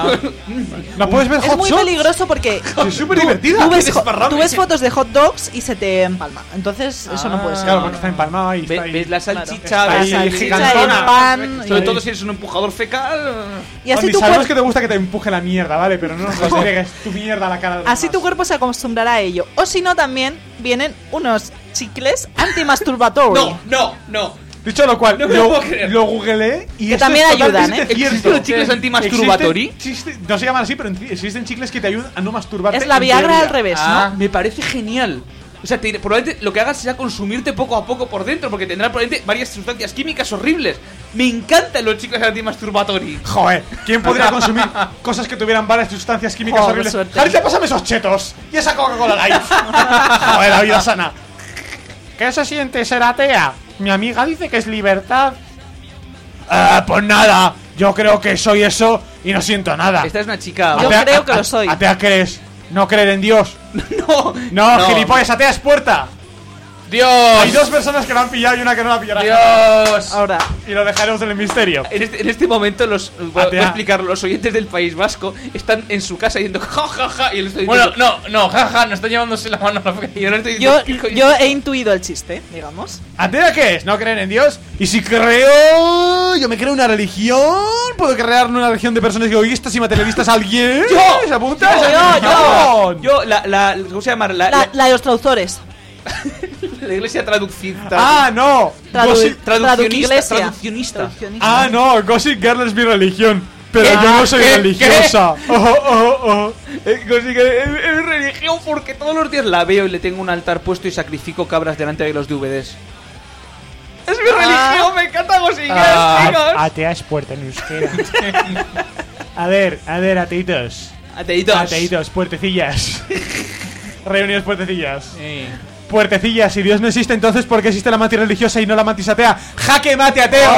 ¿No puedes ver Es hot muy shots? peligroso porque Es súper divertida. tú ves, Es desparrable. tú ves fotos de hot dogs y se te empalma. Entonces, eso no puede ser. Claro, porque está empalmado ahí. Ve- Está ahí. ves la Claro. salchicha, Está ves ahí la salchicha, gigantona. el pan. Sobre y- todo si eres un empujador fecal. Y así Oni, tu, sabemos cuerpo, que te gusta que te empuje la mierda, ¿vale? Pero no nos pegues tu mierda a la cara de los así tu demás. cuerpo se acostumbrará a ello. O si no, también vienen unos chicles antimasturbatorios. No, no, no. Dicho lo cual, No me lo lo, puedo creer. lo googleé y Que esto también es ayudan, totalmente ¿eh? cierto. ¿Existen los chicles antimasturbatori? Existen- existen- no se llaman así, pero existen chicles que te ayudan a no masturbarte. Es la en Viagra teoría. al revés, Ah, ¿no? me parece genial. O sea, te- probablemente lo que hagas sea consumirte poco a poco por dentro, porque tendrá probablemente varias sustancias químicas horribles. Me encantan los chicos antimasturbatori. Joder, ¿quién podría consumir cosas que tuvieran varias sustancias químicas Joder, horribles? suerte. Jarita, pásame esos chetos y esa Coca-Cola Light. Joder, la vida sana. ¿Qué se siente ser atea? Mi amiga dice que es libertad. Ah, pues nada. Yo creo que soy eso y no siento nada. Esta es una chica. Yo Atea- creo que a- lo soy. ¿Atea qué eres? ¿No creer en Dios? No, No, gilipollas, atea es puerta. ¡Dios! Hay dos personas que lo han pillado y una que no la pillará. ¡Dios! Ahora, Y lo dejaremos en el misterio. En este, en este momento los voy a- voy a Atea. explicar, los oyentes del País Vasco están en su casa diciendo ja ja ja y él estoy Bueno, diciendo, no, no, jaja, no está llevándose la mano a la boca. y yo no estoy yo, diciendo, ¿qué coño? yo he intuido el chiste, digamos. ¿Atea qué es? ¿No creer en Dios? Y si creo... Yo me creo una religión. ¿Puedo crear una religión de personas egoístas y materialistas a alguien? ¡Yo! ¿Se apunta? Yo, ¡Esa yo, religión! Yo, la, la, ¿cómo se llama? La, La, la, la de los traductores. la iglesia traducción. Ah, no. Tradu- Gossip- traduccionista, traduquiglesia. traduccionista. Traduccionista. Ah, no. Gossip Girl es mi religión. Pero ¿Qué? yo no soy ¿Qué? religiosa. Oh, oh, oh. Eh, así que es, es religión porque todos los días la veo y le tengo un altar puesto y sacrifico cabras delante de los D V Ds. Es mi religión, me encanta Gossip Girl, Ah, chicos. Atea es puerta en euskera. A ver, a ver, ateitos. Ateitos. Ateitos, puertecillas. Reuniones puertecillas. Sí. Puertecillas, si Dios no existe, entonces ¿por qué existe la mantis religiosa y no la mantis atea? ¡Jaque mate ateos!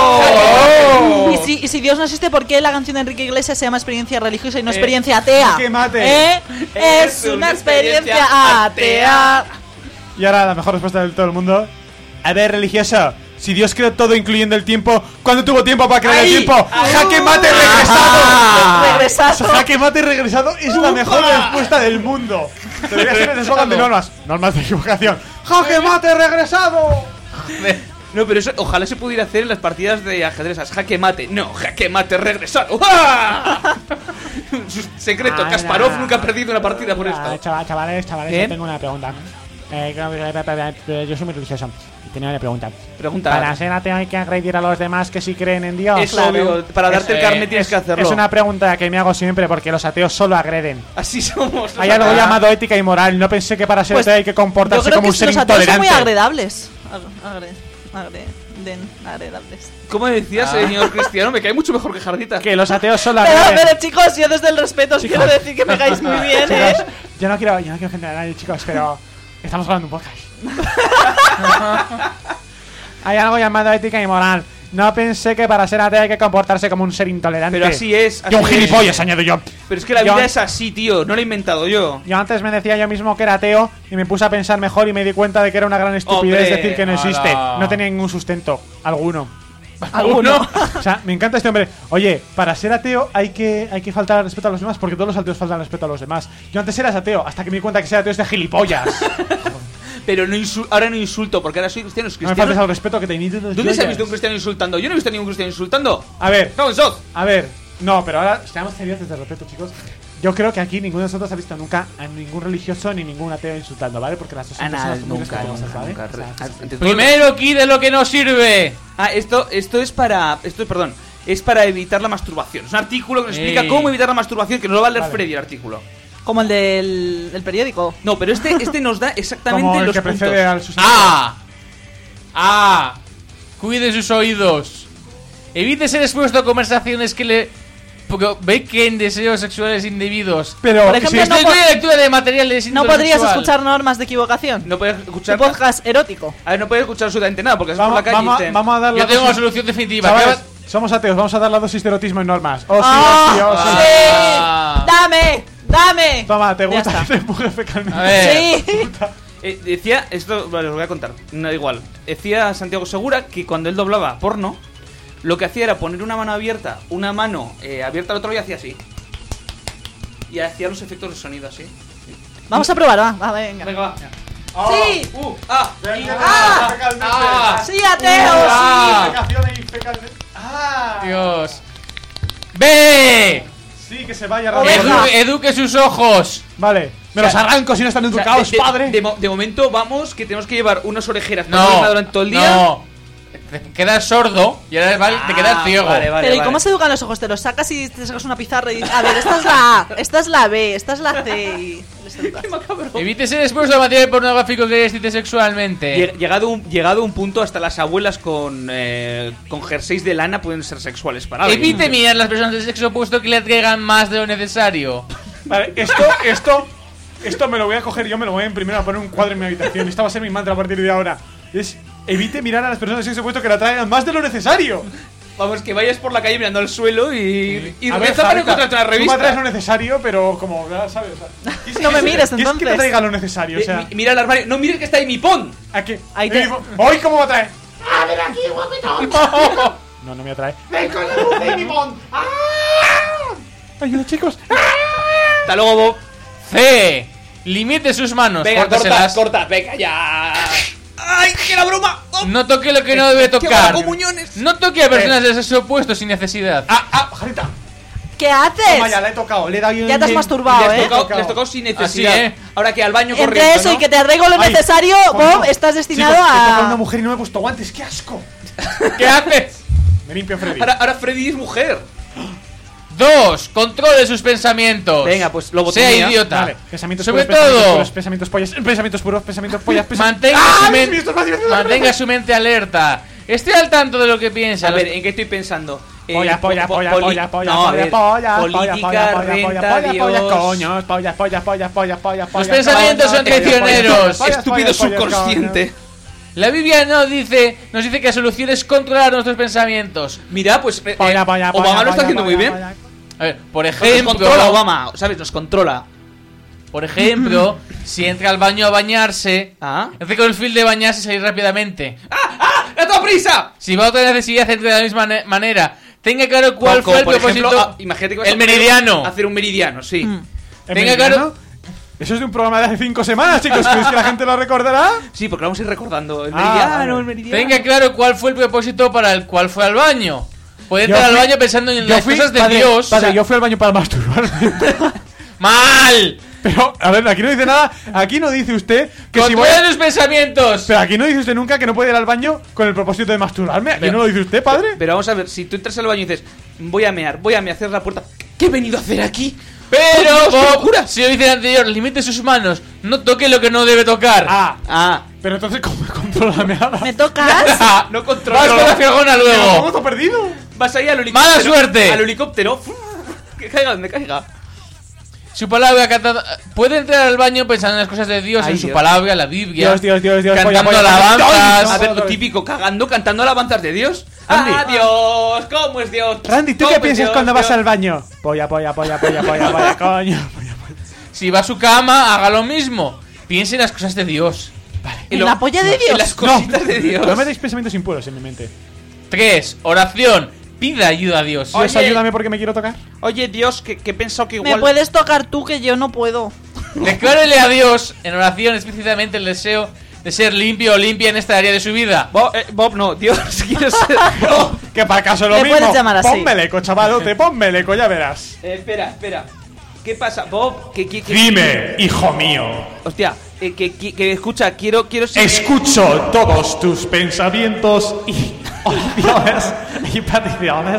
Y si, y si Dios no existe, ¿por qué la canción de Enrique Iglesias se llama experiencia religiosa y no Eh, experiencia atea? jaque mate. ¿Eh? Es una experiencia atea. Y ahora la mejor respuesta de todo el mundo. A ver, religioso, si Dios creó todo incluyendo el tiempo, ¿cuándo tuvo tiempo para crear el ¡Ay! tiempo? ¡Ay! ¡Jaque mate regresado! Regresado. Jaque mate regresado es la mejor respuesta del mundo. Debería ser el eslogan de normas. Normas de equivocación. ¡Jaque mate regresado! No, pero eso ojalá se pudiera hacer en las partidas de ajedrez. Jaque mate, no, jaque mate regresado. ¡Ah! Su secreto, Ah, Kasparov nah. nunca ha perdido una partida por Ah, esto. chaval- chavales, chavales, ¿Qué? yo tengo una pregunta. Eh, yo soy muy religioso y tenía una pregunta. Pregunta. Para ser ateo hay que agredir a los demás que sí creen en Dios. Es obvio, para darte el Eh, carnet tienes es- que hacerlo. Es una pregunta que me hago siempre porque los ateos solo agreden. Así somos. Hay algo llamado ética y moral. No pensé que para ser Pues, ateo hay que Yo comportarse creo como que un ser los ateos son intolerante. muy agradables. Ag- agre- agreden, agradables. ¿Cómo decía, Ah. señor Cristiano? Me cae mucho mejor que Jardita. Que los ateos solo Pero, agreden. pero chicos, yo desde el respeto os quiero decir que me caéis muy bien, ¿eh? Chicos, yo no quiero, yo no quiero ofender a nadie, chicos, pero estamos hablando un podcast. Hay algo llamado ética y moral. No pensé que para ser ateo hay que comportarse como un ser intolerante. Pero así es. Y un así gilipollas, es. añado yo. Pero es que la Yo- vida es así, tío. No la he inventado yo. Yo antes me decía yo mismo que era ateo y me puse a pensar mejor y me di cuenta de que era una gran estupidez Hombre, decir que no existe. ala. No tenía ningún sustento. Alguno. ¿Alguno? O sea, me encanta este hombre. Oye, para ser ateo hay que, hay que faltar al respeto a los demás porque todos los ateos faltan al respeto a los demás. Yo antes eras ateo hasta que me di cuenta que ser ateo es de gilipollas. Pero no insul- ahora no insulto porque ahora soy cristiano. No me cristiano. faltes al respeto que te inicio. ¿Dónde se ha visto un cristiano insultando? Yo no he visto a ningún cristiano insultando. A ver, No, sos. a ver. No, pero ahora seamos serios desde el respeto, chicos. Yo creo que aquí ninguno de nosotros ha visto nunca a ningún religioso ni ningún ateo insultando, ¿vale? Porque las dos son A personas nada, muy nunca, respetuosas, nunca, ¿vale? nunca. O sea, Re- que sí. ante todo- Primero quite lo que no sirve. Ah, esto, esto es para. Esto, perdón. Es para evitar la masturbación. Es un artículo que nos explica Ey. cómo evitar la masturbación, que nos lo va a leer Vale. Freddy el artículo. Como el del el periódico. No, pero este, este nos da exactamente Como el los que puntos. precede al sustantivo. ¡Ah! ¡Ah! Cuide sus oídos. Evite ser expuesto a conversaciones que le porque ve que en deseos sexuales indebidos. Pero, Por ejemplo, si no estoy po- de lectura de materiales No podrías escuchar normas de equivocación. No puedes escuchar. Un podcast erótico. A ver, no puedes escuchar absolutamente nada porque estás por Vamos, la calle vamos, y dicen, vamos a dar la Yo tengo dosis- una solución definitiva. Chavales, ¿Qué somos ateos, vamos a dar la dosis de erotismo en normas. Oh, sí, ¡Ah! oh, sí, oh, sí. Ah. ¡Sí! ¡Dame! ¡Dame! Toma, te Ya gusta está. que te empuje fecalmente. A ver. Sí. Eh, decía, esto vale, os voy a contar, no da igual. Decía Santiago Segura que cuando él doblaba porno, lo que hacía era poner una mano abierta, una mano eh, abierta al otro y hacía así. Y hacía los efectos de sonido así. Vamos a probar, va, va, venga. Venga, va. ¡Sí! Uh, ah, ¡Ah! Fecalmente. Ah. ¡Sí, ateos! Ah. Defecación y fecalmente. Ah. Dios. ¡Ve! Sí, que se vaya Oveja. rápido. Edu- eduque sus ojos. Vale, me O sea, los arranco si no están O sea, educados, de, de- padre. De, mo- de momento vamos, que tenemos que llevar unas orejeras para No, no, durante todo el día. no. Te quedas sordo y ahora vale, te quedas Ah, ciego. Vale, vale, Pero ¿y vale. cómo se educan los ojos? Te los sacas y te sacas una pizarra y dices, a ver, esta es la A, esta es la B, esta es la C y les educas. Evite ser expuesto a material pornográfico que excite sexualmente. Lle- Llegado un, llegado un punto, hasta las abuelas con, eh, con jerseys de lana pueden ser sexuales para alguien. Evite mirar las personas del sexo opuesto que le atraigan más de lo necesario. Vale, esto, esto, esto me lo voy a coger yo, me lo voy a imprimir, a poner un cuadro en mi habitación. Esta va a ser mi mantra a partir de ahora. Es evite mirar a las personas del sexo opuesto que le atraigan más de lo necesario. Vamos, que vayas por la calle mirando al suelo y, y A ver, reza para Jarita, encontrarte una tú me revista. atraes lo necesario, pero como, ya ¿sabes? O sea, ¿qué es- No me qué es- mires, ¿qué es que entonces. te traiga lo necesario? O Eh, sea, mi- mira el armario. No mires que está ahí mi pon. ¿a qué? Ahí Eh, te- ¿Hoy cómo me atrae? ¡A ver aquí, guapetón! No, no me atrae. ¡Ven con la luz de mi pon! ¡Ah! ¡Ayuda, chicos! ¡Ah! Hasta luego, Bob. C. Limite sus manos. Venga, corta, córtaselas. corta, venga ya. ¡Ay, que la broma! Oh, No toque lo que no debe ¡Qué tocar. comuniones! No toque a personas del sexo opuesto sin necesidad. ¡Ah, ah, Jarita! ¿Qué haces? Toma, ya, le he tocado, le he dado yo Ya te has un- masturbado, Les ¿eh? tocó, tocado. les tocó sin necesidad. Así, ¿eh? Ahora que al baño Entre corriendo, eso ¿no? y que te arreglo lo Ay, necesario, coño. Bob, estás destinado Chicos, he tocado a una a... mujer y no me he puesto guantes, ¡qué asco! ¿Qué haces? Me limpio, Freddy. Ahora, ahora Freddy es mujer. Dos. Controle sus pensamientos. Venga, pues lo Sea botonea. idiota. Vale, pensamientos Sobre puros, pensamientos todo, puros, pensamientos pollas, pensamientos puros, pensamientos pollas, pensamientos... mantenga, ¡Ah, su, Dios men- mío, esto es más divertido! mantenga su mente alerta. Esté al tanto de lo que piensa. A Los- ver, ¿en qué estoy pensando? Eh, Polla, polla, po- polla, poli- polla, polla, no, a polla, ver, polla, polla, política, polla, polla, renta, polla, polla, Dios. coños, pollas, pollas, pollas, pollas, pollas, Los pollas, pensamientos pollas, son pollas, traicioneros. pollas, pollas, Estúpido pollas, pollas, subconsciente. La Biblia no dice, nos dice que la solución es controlar nuestros pensamientos. Mira, pues eh, Polla, eh, polla, Obama polla, lo está polla, haciendo muy polla, bien. polla. A ver, por Nos ejemplo, controla Obama, ¿sabes? Nos controla. por ejemplo, si entra al baño a bañarse, Ah. hace con el fin de bañarse y salir rápidamente. ¡Ah! ¡Ah! ¡A toda prisa! Si va a otra necesidad, entre de la misma ne- manera. Tenga claro cuál Como, fue el por propósito. ejemplo, ah, imagínate que vas el a poner- meridiano. Hacer un meridiano, sí. ¿El Tenga meridiano? claro. Eso es de un programa de hace cinco semanas, chicos. ¿Creéis que la gente lo recordará? Sí, porque vamos a ir recordando. El Ah, meridiano, vale. el meridiano. Tenga claro cuál fue el propósito para el cual fue al baño. Puede Yo entrar al fui- baño pensando en yo las fui- cosas de padre, Dios. Padre, o sea, yo fui al baño para masturbarme. ¡Mal! Pero, a ver, aquí no dice nada. Aquí no dice usted que si voy Controla a... tus pensamientos. Pero aquí no dice usted nunca que no puede ir al baño con el propósito de masturbarme. Aquí Pero- no lo dice usted, padre. Pero vamos a ver, si tú entras al baño y dices, voy a mear, voy a mear, cierras la puerta, ¿qué he venido a hacer aquí? Pero, ¡Por Dios, qué Bob, locura! si lo dice el anterior, limite sus manos. No toque lo que no debe tocar. Ah, Ah, pero entonces, ¿cómo me controla la meada? ¿Me tocas? no Vas controla. con la fiagona ¿Cómo luego. está perdido? Vas ahí al helicóptero. ¡Mala suerte! Al helicóptero. Que caiga donde caiga. Su palabra cantada. Puede entrar al baño pensando en las cosas de Dios, Ay, en su Dios. palabra, la Biblia. Dios, Dios, Dios, Dios. Cantando polla, polla, polla. alabanzas. A ver, lo otra vez. típico, cagando, cantando alabanzas de Dios. Andy. ¡Ah, Dios! ¿Cómo es Dios? Randy, ¿tú ¿Cómo qué es piensas Dios, cuando vas Dios? al baño? Polla, polla, polla, polla, polla, polla, coño. Polla, polla. Si va a su cama, haga lo mismo. Piense en las cosas de Dios. ¿En la polla de En Dios? las cositas de Dios. No me deis pensamientos impuros en mi mente. Tres. Oración. Pida ayuda a Dios. Dios, Oye. ayúdame porque me quiero tocar. Oye, Dios, que, que he pensado que ¿Me igual... puedes tocar tú que yo no puedo? Declárele a Dios en oración explícitamente el deseo de ser limpio o limpia en esta área de su vida. Bob, eh, Bob, no, Dios, quiero ser... Oh, que para caso lo Me mismo. puedes llamar así. Ponme leco, chavalote, ponme leco, ya verás. Eh, espera, espera. ¿Qué pasa, Bob? Que, que, que- Dime, hijo mío. Hostia, eh, que, que, que escucha, quiero, quiero ser... Escucho todos tus pensamientos y oraciones y peticiones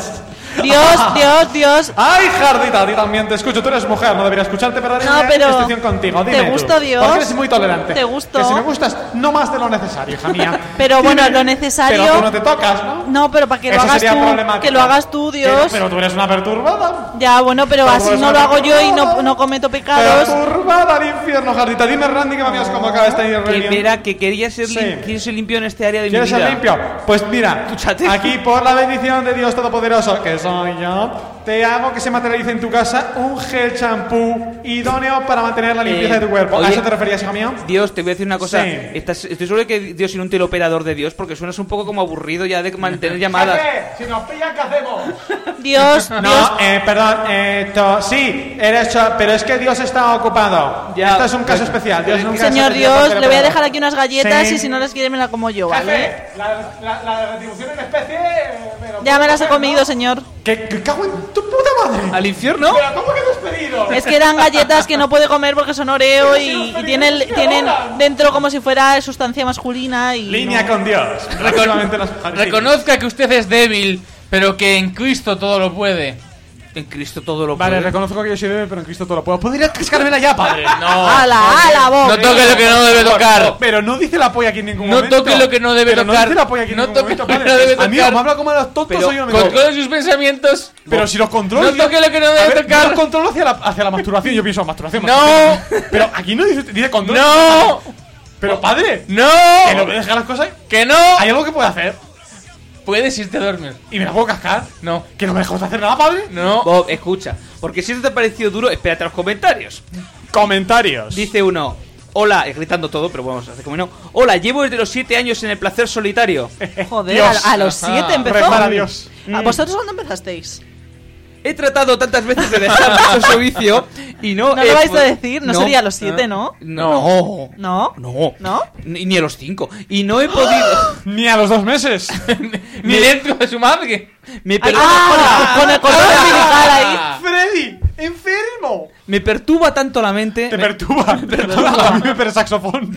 Dios, Dios, Dios. Ay, Jardita, a ti también te escucho. Tú eres mujer, no debería escucharte, pero No, pero excepción contigo. Dime ¿te tú. gusta Dios? Porque eres muy tolerante. ¿Te gustó? Que si me gustas, no más de lo necesario, hija mía. Pero bueno, lo necesario. Pero tú no te tocas, ¿no? No, pero para que lo Eso hagas sería tú, problemático. que lo hagas tú, Dios. Pero, pero tú eres una perturbada. Ya, bueno, pero Pero así eres no una lo hago yo y no, perturbada. no cometo pecados. Perturbada al infierno, Jardita. Dime, Randy, que me habías convocado a esta Que reunión. verá que quería ser, Sí. lim- quiero ser limpio en este área de mi ¿Quieres vida. ser limpio? Pues mira, Escúchate. aquí por la bendición de Dios Todopoderoso, que soy yo, te hago que se materialice en tu casa un gel champú idóneo para mantener la limpieza Eh, de tu cuerpo. oye, ¿A eso te referías, hija mía? Dios, te voy a decir una cosa. Sí. Estás- estoy seguro que Dios tiene un teleoperador de Dios porque suenas un poco como aburrido ya de mantener llamadas. Jefe, si nos pillan, ¿qué hacemos? Dios, No, Dios. eh, perdón, eh, to- sí, eres, cho- pero es que Dios está ocupado. Ya, Esto es un caso pues, especial. Dios nunca Señor se Dios, hace le voy a teleoperador. dejar aquí unas galletas Sí. y si no las quiere me la como yo, ¿vale? Jefe, la, la, la retribución en especie. eh, me lo Ya me puedo las he comer, comido, ¿no? señor. ¿Qué, qué cago en tu puta madre? ¿Al infierno? ¿Pero cómo que despedido? Es que eran galletas que no puede comer porque son Oreo Pero si y, los y pedidos tienen, se tienen ahogan. dentro como si fuera sustancia masculina y Línea no. con Dios. Próximamente las- Reconozca que usted es débil, pero que en Cristo todo lo puede. En Cristo todo lo Vale, puede. reconozco que yo soy débil, pero en Cristo todo lo puedo. ¿Podría cascármela ya, padre? No. ¡Hala, hala, vos! No toque lo que no debe tocar. Pero no dice la polla aquí en ningún No momento. toque lo que no debe Pero tocar. no dice la polla aquí en No ningún toque momento, lo que padre. no debe Amigo, tocar. me habla como a los tontos, Pero soy yo. me Controle sus pensamientos. Pero si los controlo. No yo- toque lo que no debe A ver, tocar. yo los controlo hacia la, hacia la masturbación. Yo pienso, masturbación. No. masturbación. Pero aquí no dice, dice control. No. Pero padre. No. Que no me deja las cosas. Que no. ¿Hay algo que pueda hacer? Puedes irte a dormir. ¿Y me la puedo cascar? No. ¿Que no me dejamos hacer nada, padre? No. Bob, escucha. Porque si esto te ha parecido duro, espérate a los comentarios. Comentarios. Dice uno. Hola, eh, gritando todo, pero vamos a hacer como no. Hola, llevo desde los siete años en el placer solitario. Joder, Dios. a, a los siete empezó. Rezar a Dios. ¿A vosotros cuándo empezasteis? He tratado tantas veces de dejar ese vicio y no. No he lo vais a pod- decir, no, sería a los siete, ¿no? No. ¿No? No. ¿No? Ni, ni a los cinco. Y no he podido. Ni a los dos meses. Ni dentro de su madre. Me, Ay, per- ah, con el cordón umbilical ahí. Freddy, enfermo. me perturba tanto la mente. Te me- perturba. Te perturba. A mí me perturba saxofón.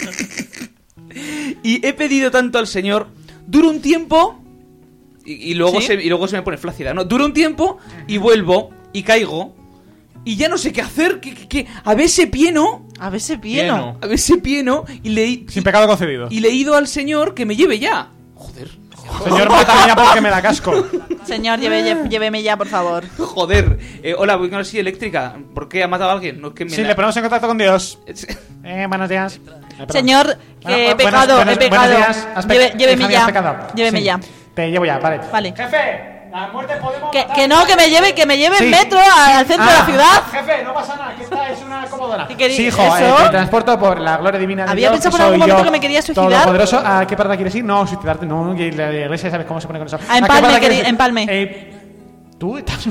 Y he pedido tanto al Señor. Dura un tiempo. Y, y luego ¿Sí? se, y luego se me pone flácida, ¿no? Dura un tiempo y vuelvo y caigo. Y ya no sé qué hacer. Que, que, que- a ver ese pie, ¿no? A ver ese pie, ¿no? A ver ese pie, ¿no? Y le, Sin pecado concebido. y le he ido al Señor que me lleve ya. Joder. Señor, mátame ya porque me la casco. Señor, lleve- lle- lléveme ya, por favor. Joder. Eh, hola, voy con la silla eléctrica. ¿Por qué ha matado a alguien? No es que me Sí, la- le ponemos en contacto con Dios. Eh, buenos días. Eh, perdón. Señor, que Bueno, he bu- buenos- pecado, buenos- he pecado. buenos días. Has pe- Lleve- lléveme hija mía, has ya. pecado. Lléveme Sí. ya. Te llevo ya, vale. Vale. Jefe, la muerte podemos. Que, matar. que no, que me lleve, que me lleve Sí. en metro a- al centro de Ah, la ciudad. Jefe, no pasa nada, que esta es una comodona. ¿Qué querí- Sí, hijo, eso? eh, te transporto por la gloria divina de Había Dios, pensado que por algún soy momento yo, que me quería suicidar. Todopoderoso. ¿A qué parada quieres ir? No, suicidarte, no, que la iglesia sabes cómo se pone con eso. A Empalme, qué parada querí- quieres ir? Empalme. Eh, ¿Tú estás...?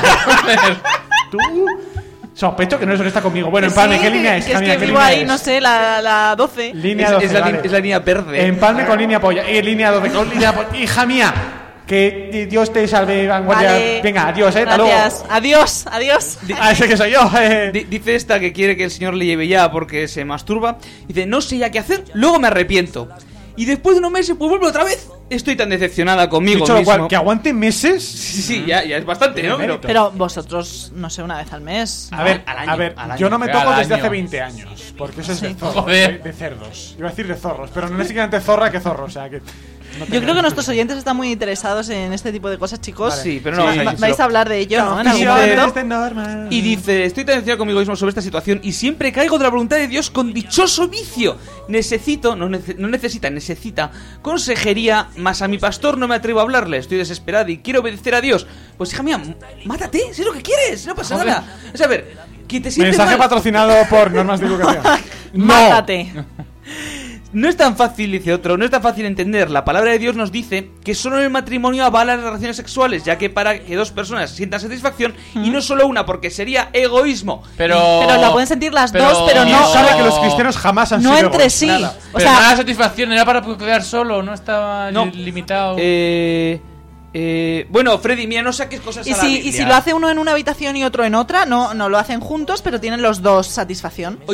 ¿Tú? Sospecho que no es lo que está conmigo. Bueno, Empalme, Sí, ¿qué línea es? que es Camila, que ¿qué vivo línea ahí, es? no sé, la, la doce. Línea Es, doce, es la, vale. li- es la línea verde. Empalme con línea polla. Y línea doce con línea polla. Hija mía, que Dios te salve, vanguardia. Vale. Venga, adiós, eh, hasta luego. Gracias. Adiós, adiós. Ah, ese que soy yo. eh. Di- Dice esta que quiere que el Señor le lleve ya porque se masturba. Dice, no sé ya qué hacer, luego me arrepiento. Y después de unos meses, pues vuelvo otra vez. Estoy tan decepcionada conmigo Dicho lo mismo. cual, que aguante meses. Sí, sí, ya, ya es bastante, ¿no? Pero, Pero vosotros, no sé, una vez al mes. A ver, al año, a ver, al año. yo no me Al toco desde año. hace veinte años. Porque eso es de Sí. zorros, de, Joder. de cerdos. Iba a decir de zorros, pero no necesariamente zorra que zorro, o sea que. no Yo tengo- creo que nuestros oyentes están muy interesados en este tipo de cosas, chicos. sí, pero no vamos a Va- decírselo. vais a hablar de ello, ¿no? En algún Dice- momento. de normal. Y dice, estoy tan decepcionado conmigo mismo sobre esta situación y siempre caigo de la voluntad de Dios con dichoso vicio. Necesito, no, nece- no necesita, necesita consejería, más a mi pastor no me atrevo a hablarle. Estoy desesperado y quiero obedecer a Dios. Pues hija mía, m- mátate, si es lo que quieres, no pasa nada. O sea, a ver, que te sientes Mensaje mal. patrocinado por Normas de Educación. Mátate. No es tan fácil, dice otro, no es tan fácil entender. La palabra de Dios nos dice que solo en el matrimonio avala las relaciones sexuales, ya que para que dos personas sientan satisfacción y no solo una, porque sería egoísmo. Pero. Pero la pueden sentir las pero- dos, pero Dios no. sabe que los cristianos jamás han No sido entre egoístas. sí. Nada. O Pero sea, nada de satisfacción, era para quedar solo, no estaba No. limitado. Eh, eh, bueno, Freddy, mira, no saques cosas y a la si, y Biblia. si lo hace uno en una habitación y otro en otra, no, no lo hacen juntos, pero tienen los dos satisfacción. Oye,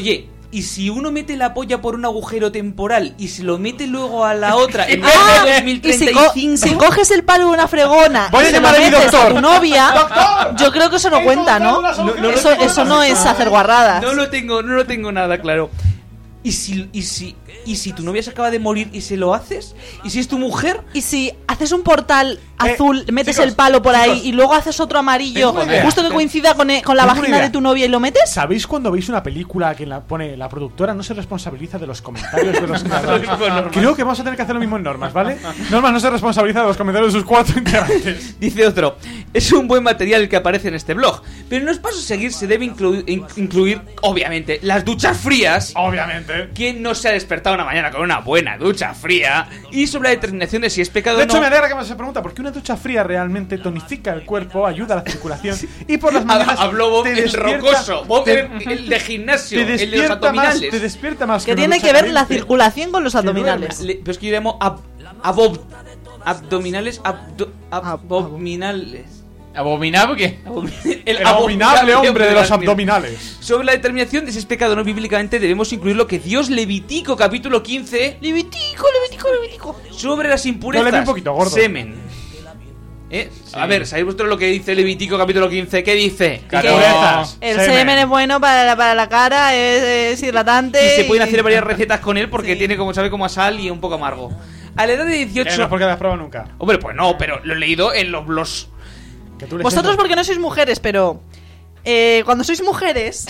Y si uno mete la polla por un agujero temporal y se lo mete luego a la otra en el Ah, año y dos mil treinta si, y co- cinco si coges el palo de una fregona Voy a y se lo llamar a mi metes a doctor. tu novia, ¡Doctor! yo creo que eso no He cuenta, ¿no? encontrado una solución. Eso, eso no es hacer guarradas. No lo tengo, no lo tengo nada claro. ¿Y si, y si, y si tu novia se acaba de morir y se lo haces? ¿Y si es tu mujer? Y si haces un portal Eh, azul, metes chicos, el palo por ahí chicos. y luego haces otro amarillo, Tengo una idea. justo que coincida con, e- con la Tengo una vagina idea. de tu novia y lo metes. ¿Sabéis cuando veis una película que la pone la productora no se responsabiliza de los comentarios de los creadores? Creo que vamos a tener que hacer lo mismo en Normas, ¿vale? Normas no se responsabiliza de los comentarios de sus cuatro integrantes. Dice otro, es un buen material el que aparece en este blog, pero en los pasos a seguir se debe inclu- in- incluir, obviamente, las duchas frías. Obviamente. ¿Quién no se ha despertado una mañana con una buena ducha fría? Y sobre la determinación de si es pecado De o hecho, no. me alegra que me se pregunta, porque una ducha fría realmente tonifica el cuerpo, ayuda a la circulación y por las mañanas Habló Bob te el despierta- rocoso, Bob te- el, el de gimnasio, te el de los despierta más, abdominales. te despierta más Que una tiene ducha que ver la caliente. circulación con los abdominales. Le- pero es que yo llamo ab, abob, abdominales, abdo, abdominales. ¿Abominable qué? El abominable hombre de los abdominales. Sobre la determinación de si es pecado o no bíblicamente debemos incluir lo que Dios Levítico capítulo quince Levítico, Levítico, Levítico sobre las impurezas. No, le vi un poquito gordo. Semen. ¿Eh? A ver, ¿sabéis vosotros lo que dice Levítico capítulo quince? ¿Qué dice? Que Impurezas. el semen. es bueno para la, para la cara, es, es hidratante. Y se pueden hacer varias recetas con él porque tiene, como sabe, como a sal y un poco amargo. A la edad de Que dieciocho... no es porque las probado nunca. Hombre, pues no, pero lo he leído en los blogs. Que tú le Vosotros sientas- porque no sois mujeres, pero eh, cuando sois mujeres,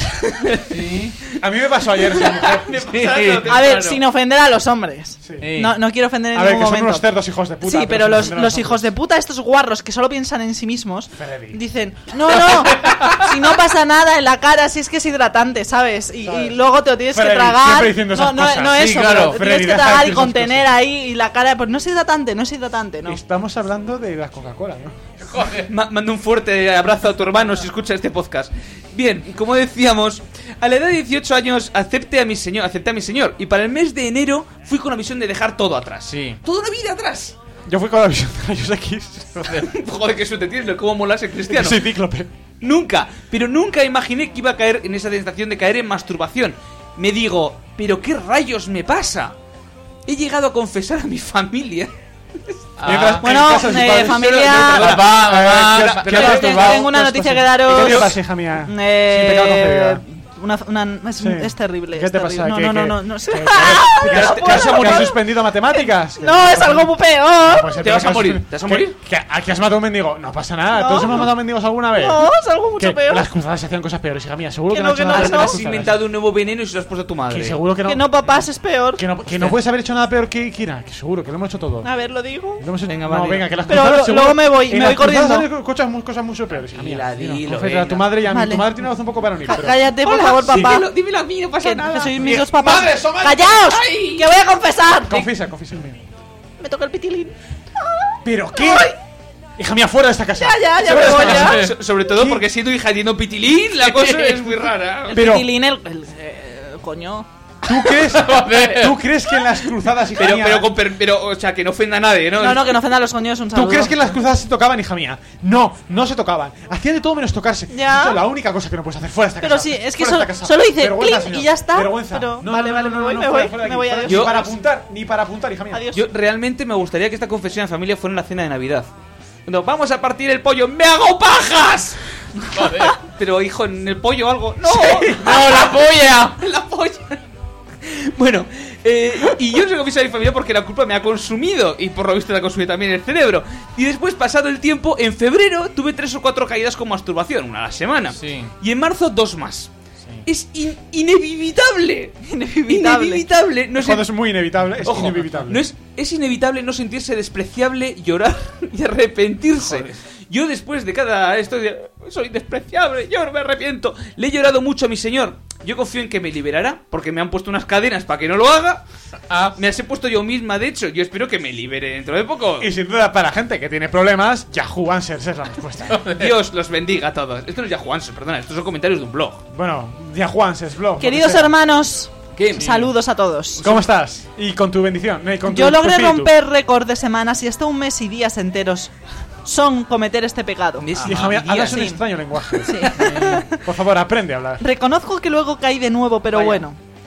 A mí me pasó ayer. sí, mujer. a ver, sin ofender a los hombres. Sí. No, no quiero ofender en A ver, ningún que son momento. unos cerdos hijos de puta. Sí, pero sin los, ofender a los nosotros. hijos de puta, estos guarros que solo piensan en sí mismos, Freddy. dicen, no, no, si no pasa nada en la cara, si es que es hidratante, ¿sabes? Y, y luego te lo tienes Freddy, que tragar. siempre diciendo esas no, no, cosas. no Sí, eso, claro, pero te Freddy, tienes que deja de tragar y decir esas contener cosas. ahí y la cara, pues no es hidratante, no es hidratante, no. Estamos hablando de la Coca-Cola, ¿no? Ma- Manda un fuerte abrazo a tu hermano si escucha este podcast. Bien, como decíamos, a la edad de dieciocho años acepté a mi señor, acepté a mi señor y para el mes de enero fui con la visión de dejar todo atrás. Sí. Toda una vida atrás. Yo fui con la visión de rayos X. Joder, qué suerte tienes, cómo mola ser cristiano. Soy cíclope. Nunca, pero nunca imaginé que iba a caer en esa tentación de caer en masturbación. Me digo, ¿pero qué rayos me pasa? He llegado a confesar a mi familia. Mientras- Bueno, en casa de sus eh, padres. familia- Perdona, Papá, perdona. mamá, Eh, pa- ¿qué- Yo qué te- has te- turbado? tengo una Pues, noticia pues, que daros. ¿Qué te pasa, hija mía? Eh, Sin pecado concebida. una, una, es, Sí. es terrible. ¿Qué es te terrible. pasa? No, ¿Qué- no, no, qué- no, no, sé. qué- ¡Ah! ¿Que No has- puedo que has- que morir. has suspendido matemáticas? No, es algo muy peor. Pues, Te vas a que has- morir, te vas a que- morir. Que, ¿a que has matado a un mendigo? No pasa nada. No. ¿Todos hemos matado mendigos alguna vez? No, es algo mucho Que peor. Las cruzadas se hacían cosas peores, hija mía. Seguro Que que, no, no, has que hecho no, nada que de no. las Has cruzadas. inventado un nuevo veneno y se lo has puesto a tu madre. Que seguro que no. Que no, papás, es peor. Que no, que no puedes haber hecho nada peor que Kira. Que seguro que lo hemos hecho todo. A ver, lo digo. Lo hemos hecho- Venga, no, vale. venga, que las Pero cruzadas lo- seguro- luego me voy, en me las voy corriendo. cruzadas hay cosas, mu- cosas mucho peores, hija mía. Dila, Dilo, dilo, confesar a tu venga. madre y a mí. Vale. Tu madre tiene una voz un poco varonil. Ca- pero- Cállate, por Hola, favor, papá. dímelo, dímelo a mí, no pasa Que, nada. que sois mis dos papás. Madre, somos- ¡Callaos! Ay. ¡Que voy a confesar! Confiesa, confiesa el mío. Me toca el pitilín. ¿Pero qué? Hija mía, fuera de esta casa. Ya, ya, ya Fuera me de voy esta ya. casa. So- sobre todo porque siendo hija yendo pitilín, la cosa es muy rara. El Pero- pitilín, el... el- eh, coño. ¿Tú crees, ¿Tú crees que en las cruzadas, hija Pero, mía? pero, con per- pero, o sea, que no ofenda a nadie, ¿no? No, no, que no ofenda a los coños, un saludo. ¿Tú crees que en las cruzadas se tocaban, hija mía? No, no se tocaban. Hacían de todo menos tocarse. Ya. Eso es la única cosa que no puedes hacer. Fuera de esta Pero casa. sí, es que Fuera solo, de esta casa. solo hice Vergüenza, clic señor. y ya está. Vergüenza. Pero No, vale, no, vale, no, me no, voy, no, me fuera, voy, fuera de me aquí, voy, fuera de adiós. aquí. Yo- Ni para apuntar, ni para apuntar, hija mía. Adiós. Yo realmente me gustaría que esta confesión en familia fuera en la cena de Navidad. Cuando vamos a partir el pollo, ¡me hago pajas! Pero hijo, en el pollo algo. ¡No! ¡No, la polla! ¡La polla! Bueno, eh, y yo no sé confesar a mi familia porque la culpa me ha consumido y por lo visto la ha consumido también el cerebro. Y después, pasado el tiempo, en febrero tuve tres o cuatro caídas con masturbación, una a la semana. Sí. Y en marzo dos más. Es in- inevitable. Inevitable. Inevitable. No sé, Cuando es muy inevitable, es Ojo, inevitable. No es, es inevitable no sentirse despreciable, llorar y arrepentirse. Yo después de cada esto de, soy despreciable, yo no me arrepiento. Le he llorado mucho a mi señor. Yo confío en que me liberará, porque me han puesto unas cadenas para que no lo haga. Ah, Me las he puesto yo misma, de hecho. Yo espero que me libere dentro de poco. Y sin duda, para gente que tiene problemas, Yahoo Answers es la respuesta. Dios los bendiga a todos. Esto no es Yahoo Answers, perdona, estos son comentarios de un blog. Bueno, Yahoo Answers, blog. Queridos lo que sea. hermanos, ¿Qué? saludos a todos. ¿Cómo estás? Y con tu bendición. eh, con tu- Yo tu logré espíritu. romper récord de semanas y hasta un mes y días enteros son cometer este pecado. Mes y Hija mía, días. hablas un Sí. extraño lenguaje. Sí. Por favor, aprende a hablar. Reconozco que luego caí de nuevo, pero Vaya. bueno.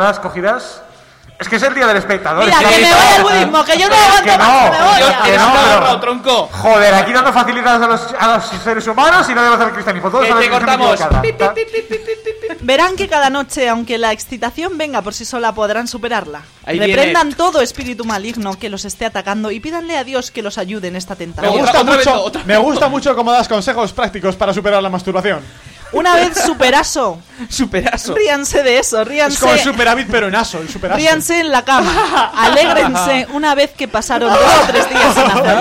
preparadas, cogidas. Es que es el día del espectador. Mira, es que me voy al budismo, que yo no aguanto que más, no, que me voy. yo- ya. que no, pero- tronco. Joder, aquí dando facilidades a los, a los seres humanos y no debemos hacer cristianismo. Todos Que saben te que es cortamos. equivocada. Verán que cada noche, aunque la excitación venga por sí sola, podrán superarla. Ahí Reprendan viene. todo espíritu maligno que los esté atacando y pídanle a Dios que los ayude en esta Me tentación. gusta Otra vez mucho, no, otra me gusta mucho cómo das consejos prácticos para superar la masturbación. Una vez superaso, Superaso. ríanse de eso, Es ríanse. como el superávit pero en aso, el superaso. Ríanse en la cama, alégrense una vez que pasaron dos o tres días sin hacerlo.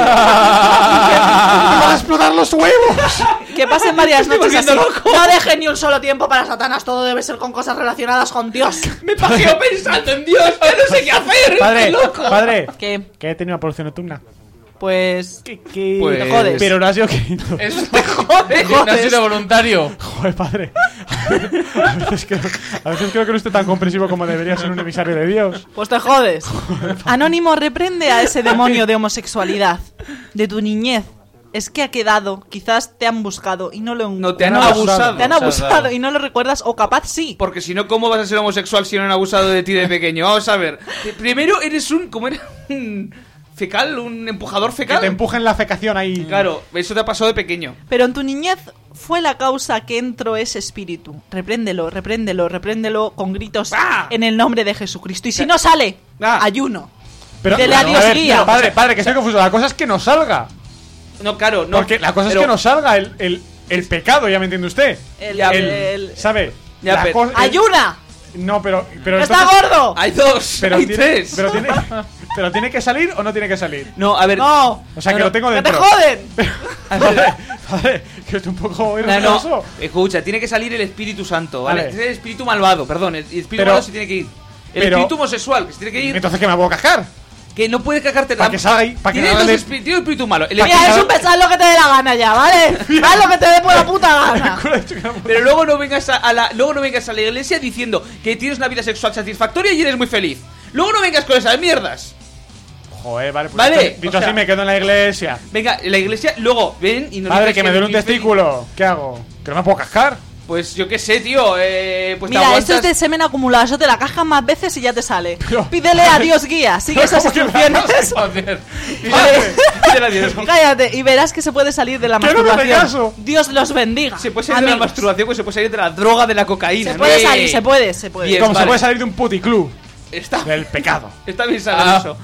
¡Me van a explotar los huevos! Que pasen varias Estoy noches así. volviendo loco. No dejen ni un solo tiempo para Satanás, todo debe ser con cosas relacionadas con Dios. Me pajeo pensando en Dios, ya no sé qué hacer. Padre, ¡Qué loco! padre, ¿Qué? que he tenido una polución nocturna. Pues... Que, que... Pues- te jodes. Pero no ha sido quinto. Eso te jode. No ha sido voluntario. Joder, padre. A veces, creo, a veces creo que no esté tan comprensivo como debería ser un emisario de Dios. Pues te jodes. Anónimo, reprende a ese demonio de homosexualidad, de tu niñez. Es que ha quedado, quizás te han buscado y no lo No, te han no, abusado. Te han abusado y no lo recuerdas, o capaz sí. Porque si no, ¿cómo vas a ser homosexual si no han abusado de ti de pequeño? Vamos a ver. Primero eres un... ¿Cómo era? Un fecal, un empujador Que fecal. te empujen la fecación ahí. Claro, eso te ha pasado de pequeño. Pero en tu niñez fue la causa que entró ese espíritu. Repréndelo, repréndelo, repréndelo con gritos ¡Ah! en el nombre de Jesucristo. Y si no sale, ¡Ah! ayuno. Pero, Dele a a Dios ver, guía. pero, padre, padre, que estoy confuso. La cosa es que no salga. No, claro, no. Porque la cosa pero- es que no salga el, el, el pecado, ya me entiende usted. El- Ya, el- El- el- ¿Sabe? Ya, La pero- cosa- el- ¡Ayuna! No, pero. pero ¡Que está entonces- gordo! Hay dos, Pero hay tiene, tres. pero tiene, pero tiene que salir o no tiene que salir. No, a ver. ¡No! O sea, No, que no, lo tengo ¡Que te dentro. joden! Padre, padre, que estoy un poco No, irrespetuoso. no, escucha, tiene que salir el Espíritu Santo, ¿vale? Vale. Es el Espíritu malvado, perdón, el Espíritu Pero- malvado se tiene que ir. El pero- Espíritu homosexual, que se tiene que ir. Entonces, ¿qué me puedo cascar? Que no puede cagarte Para que salga ahí. Para que Tiene salga dos de- espíritus, tiene un espíritu malo. El Mira, espíritu- es un pesar lo que te dé la gana ya, ¿vale? Haz lo que te dé por la puta gana. Pero luego no vengas a, a la, luego no vengas a la iglesia diciendo que tienes una vida sexual satisfactoria y eres muy feliz. Luego no vengas con esas mierdas. Joder, vale, pues Vale, dicho- dicho o sea- así me quedo en la iglesia. Venga, en la iglesia, luego ven y nos Padre, dices que me duele un eres feliz. testículo. ¿Qué hago? ¿Que no me puedo cascar? Pues yo qué sé, tío. Eh, pues te Mira, esto es aguantas- de semen acumulado, eso te la cascas más veces y ya te sale. Pero- Pídele a Dios guía, sigue esas ¿Cómo que me instrucciones. Joder. Pídele a Dios. Cállate y verás que se puede salir de la Que no me hace masturbación. caso. Dios los bendiga. Se puede salir de la Amigos. masturbación, pues se puede salir de la droga, de la cocaína. Se puede ¡Eh! salir, se puede, se puede. Bien. Como se vale. puede salir de un puticlub. Está, Del pecado. está bien saber Ah. eso.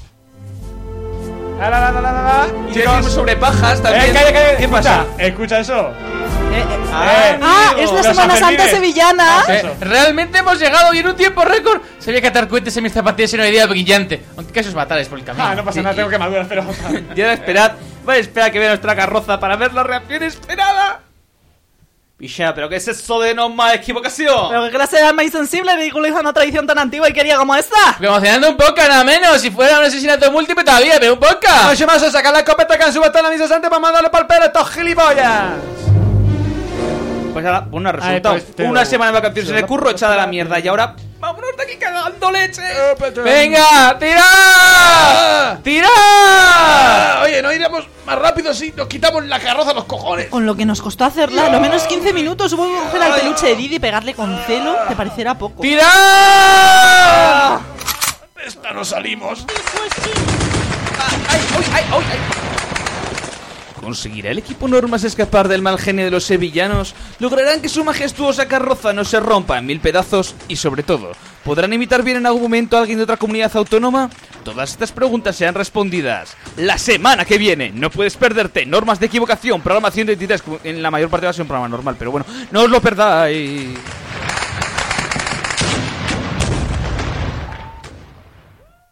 La, la, la, la, la, la. Y Chicos, decimos sobre pajas también. eh, calla, calla. ¿Qué escucha, pasa? Escucha eso. Eh, eh, Eh, Ah, amigo. es la Los Semana Santa Sanfermines. sevillana. Eso. Eh, realmente hemos llegado y en un tiempo récord sabía catar cohetes en mis zapatillas y no idea brillante. Aunque casos fatales por el camino. Ah, no pasa nada, tengo que madurar, pero. Y ahora esperad. Vale, espera que vea nuestra carroza para ver la reacción esperada. Picha, ¿pero qué es eso de no más equivocación? Pero qué clase de alma insensible ridiculiza una tradición tan antigua y querida como esta. Promocionando un poco, nada menos. Si fuera un asesinato múltiple todavía, pero un poco. Noche más a sacar la escopeta que han subido a la misa santa para mandarle pa'l pelo a estos gilipollas. Pues ahora, bueno, Ay, resultado. pues, te- Una semana de vacaciones en el Sí, curro echada a la mierda. Y ahora, vámonos de aquí cagando leche. ¡Venga! ¡Tira! ¡Tira! Ah, oye, no iremos más rápido si nos quitamos la carroza a los cojones. Con lo que nos costó hacerla, lo menos quince minutos, hubo que coger al peluche de Didi y pegarle con celo, te parecerá poco. ¡Tira! Esta no salimos. ¡Ay, ay, ay, ay, ay! ¿Conseguirá el equipo Normas escapar del mal genio de los sevillanos? ¿Lograrán que su majestuosa carroza no se rompa en mil pedazos? Y sobre todo, ¿podrán imitar bien en algún momento a alguien de otra comunidad autónoma? Todas estas preguntas serán respondidas la semana que viene. No puedes perderte Normas de equivocación, programación de identidades. En la mayor parte va a ser un programa normal, pero bueno, no os lo perdáis.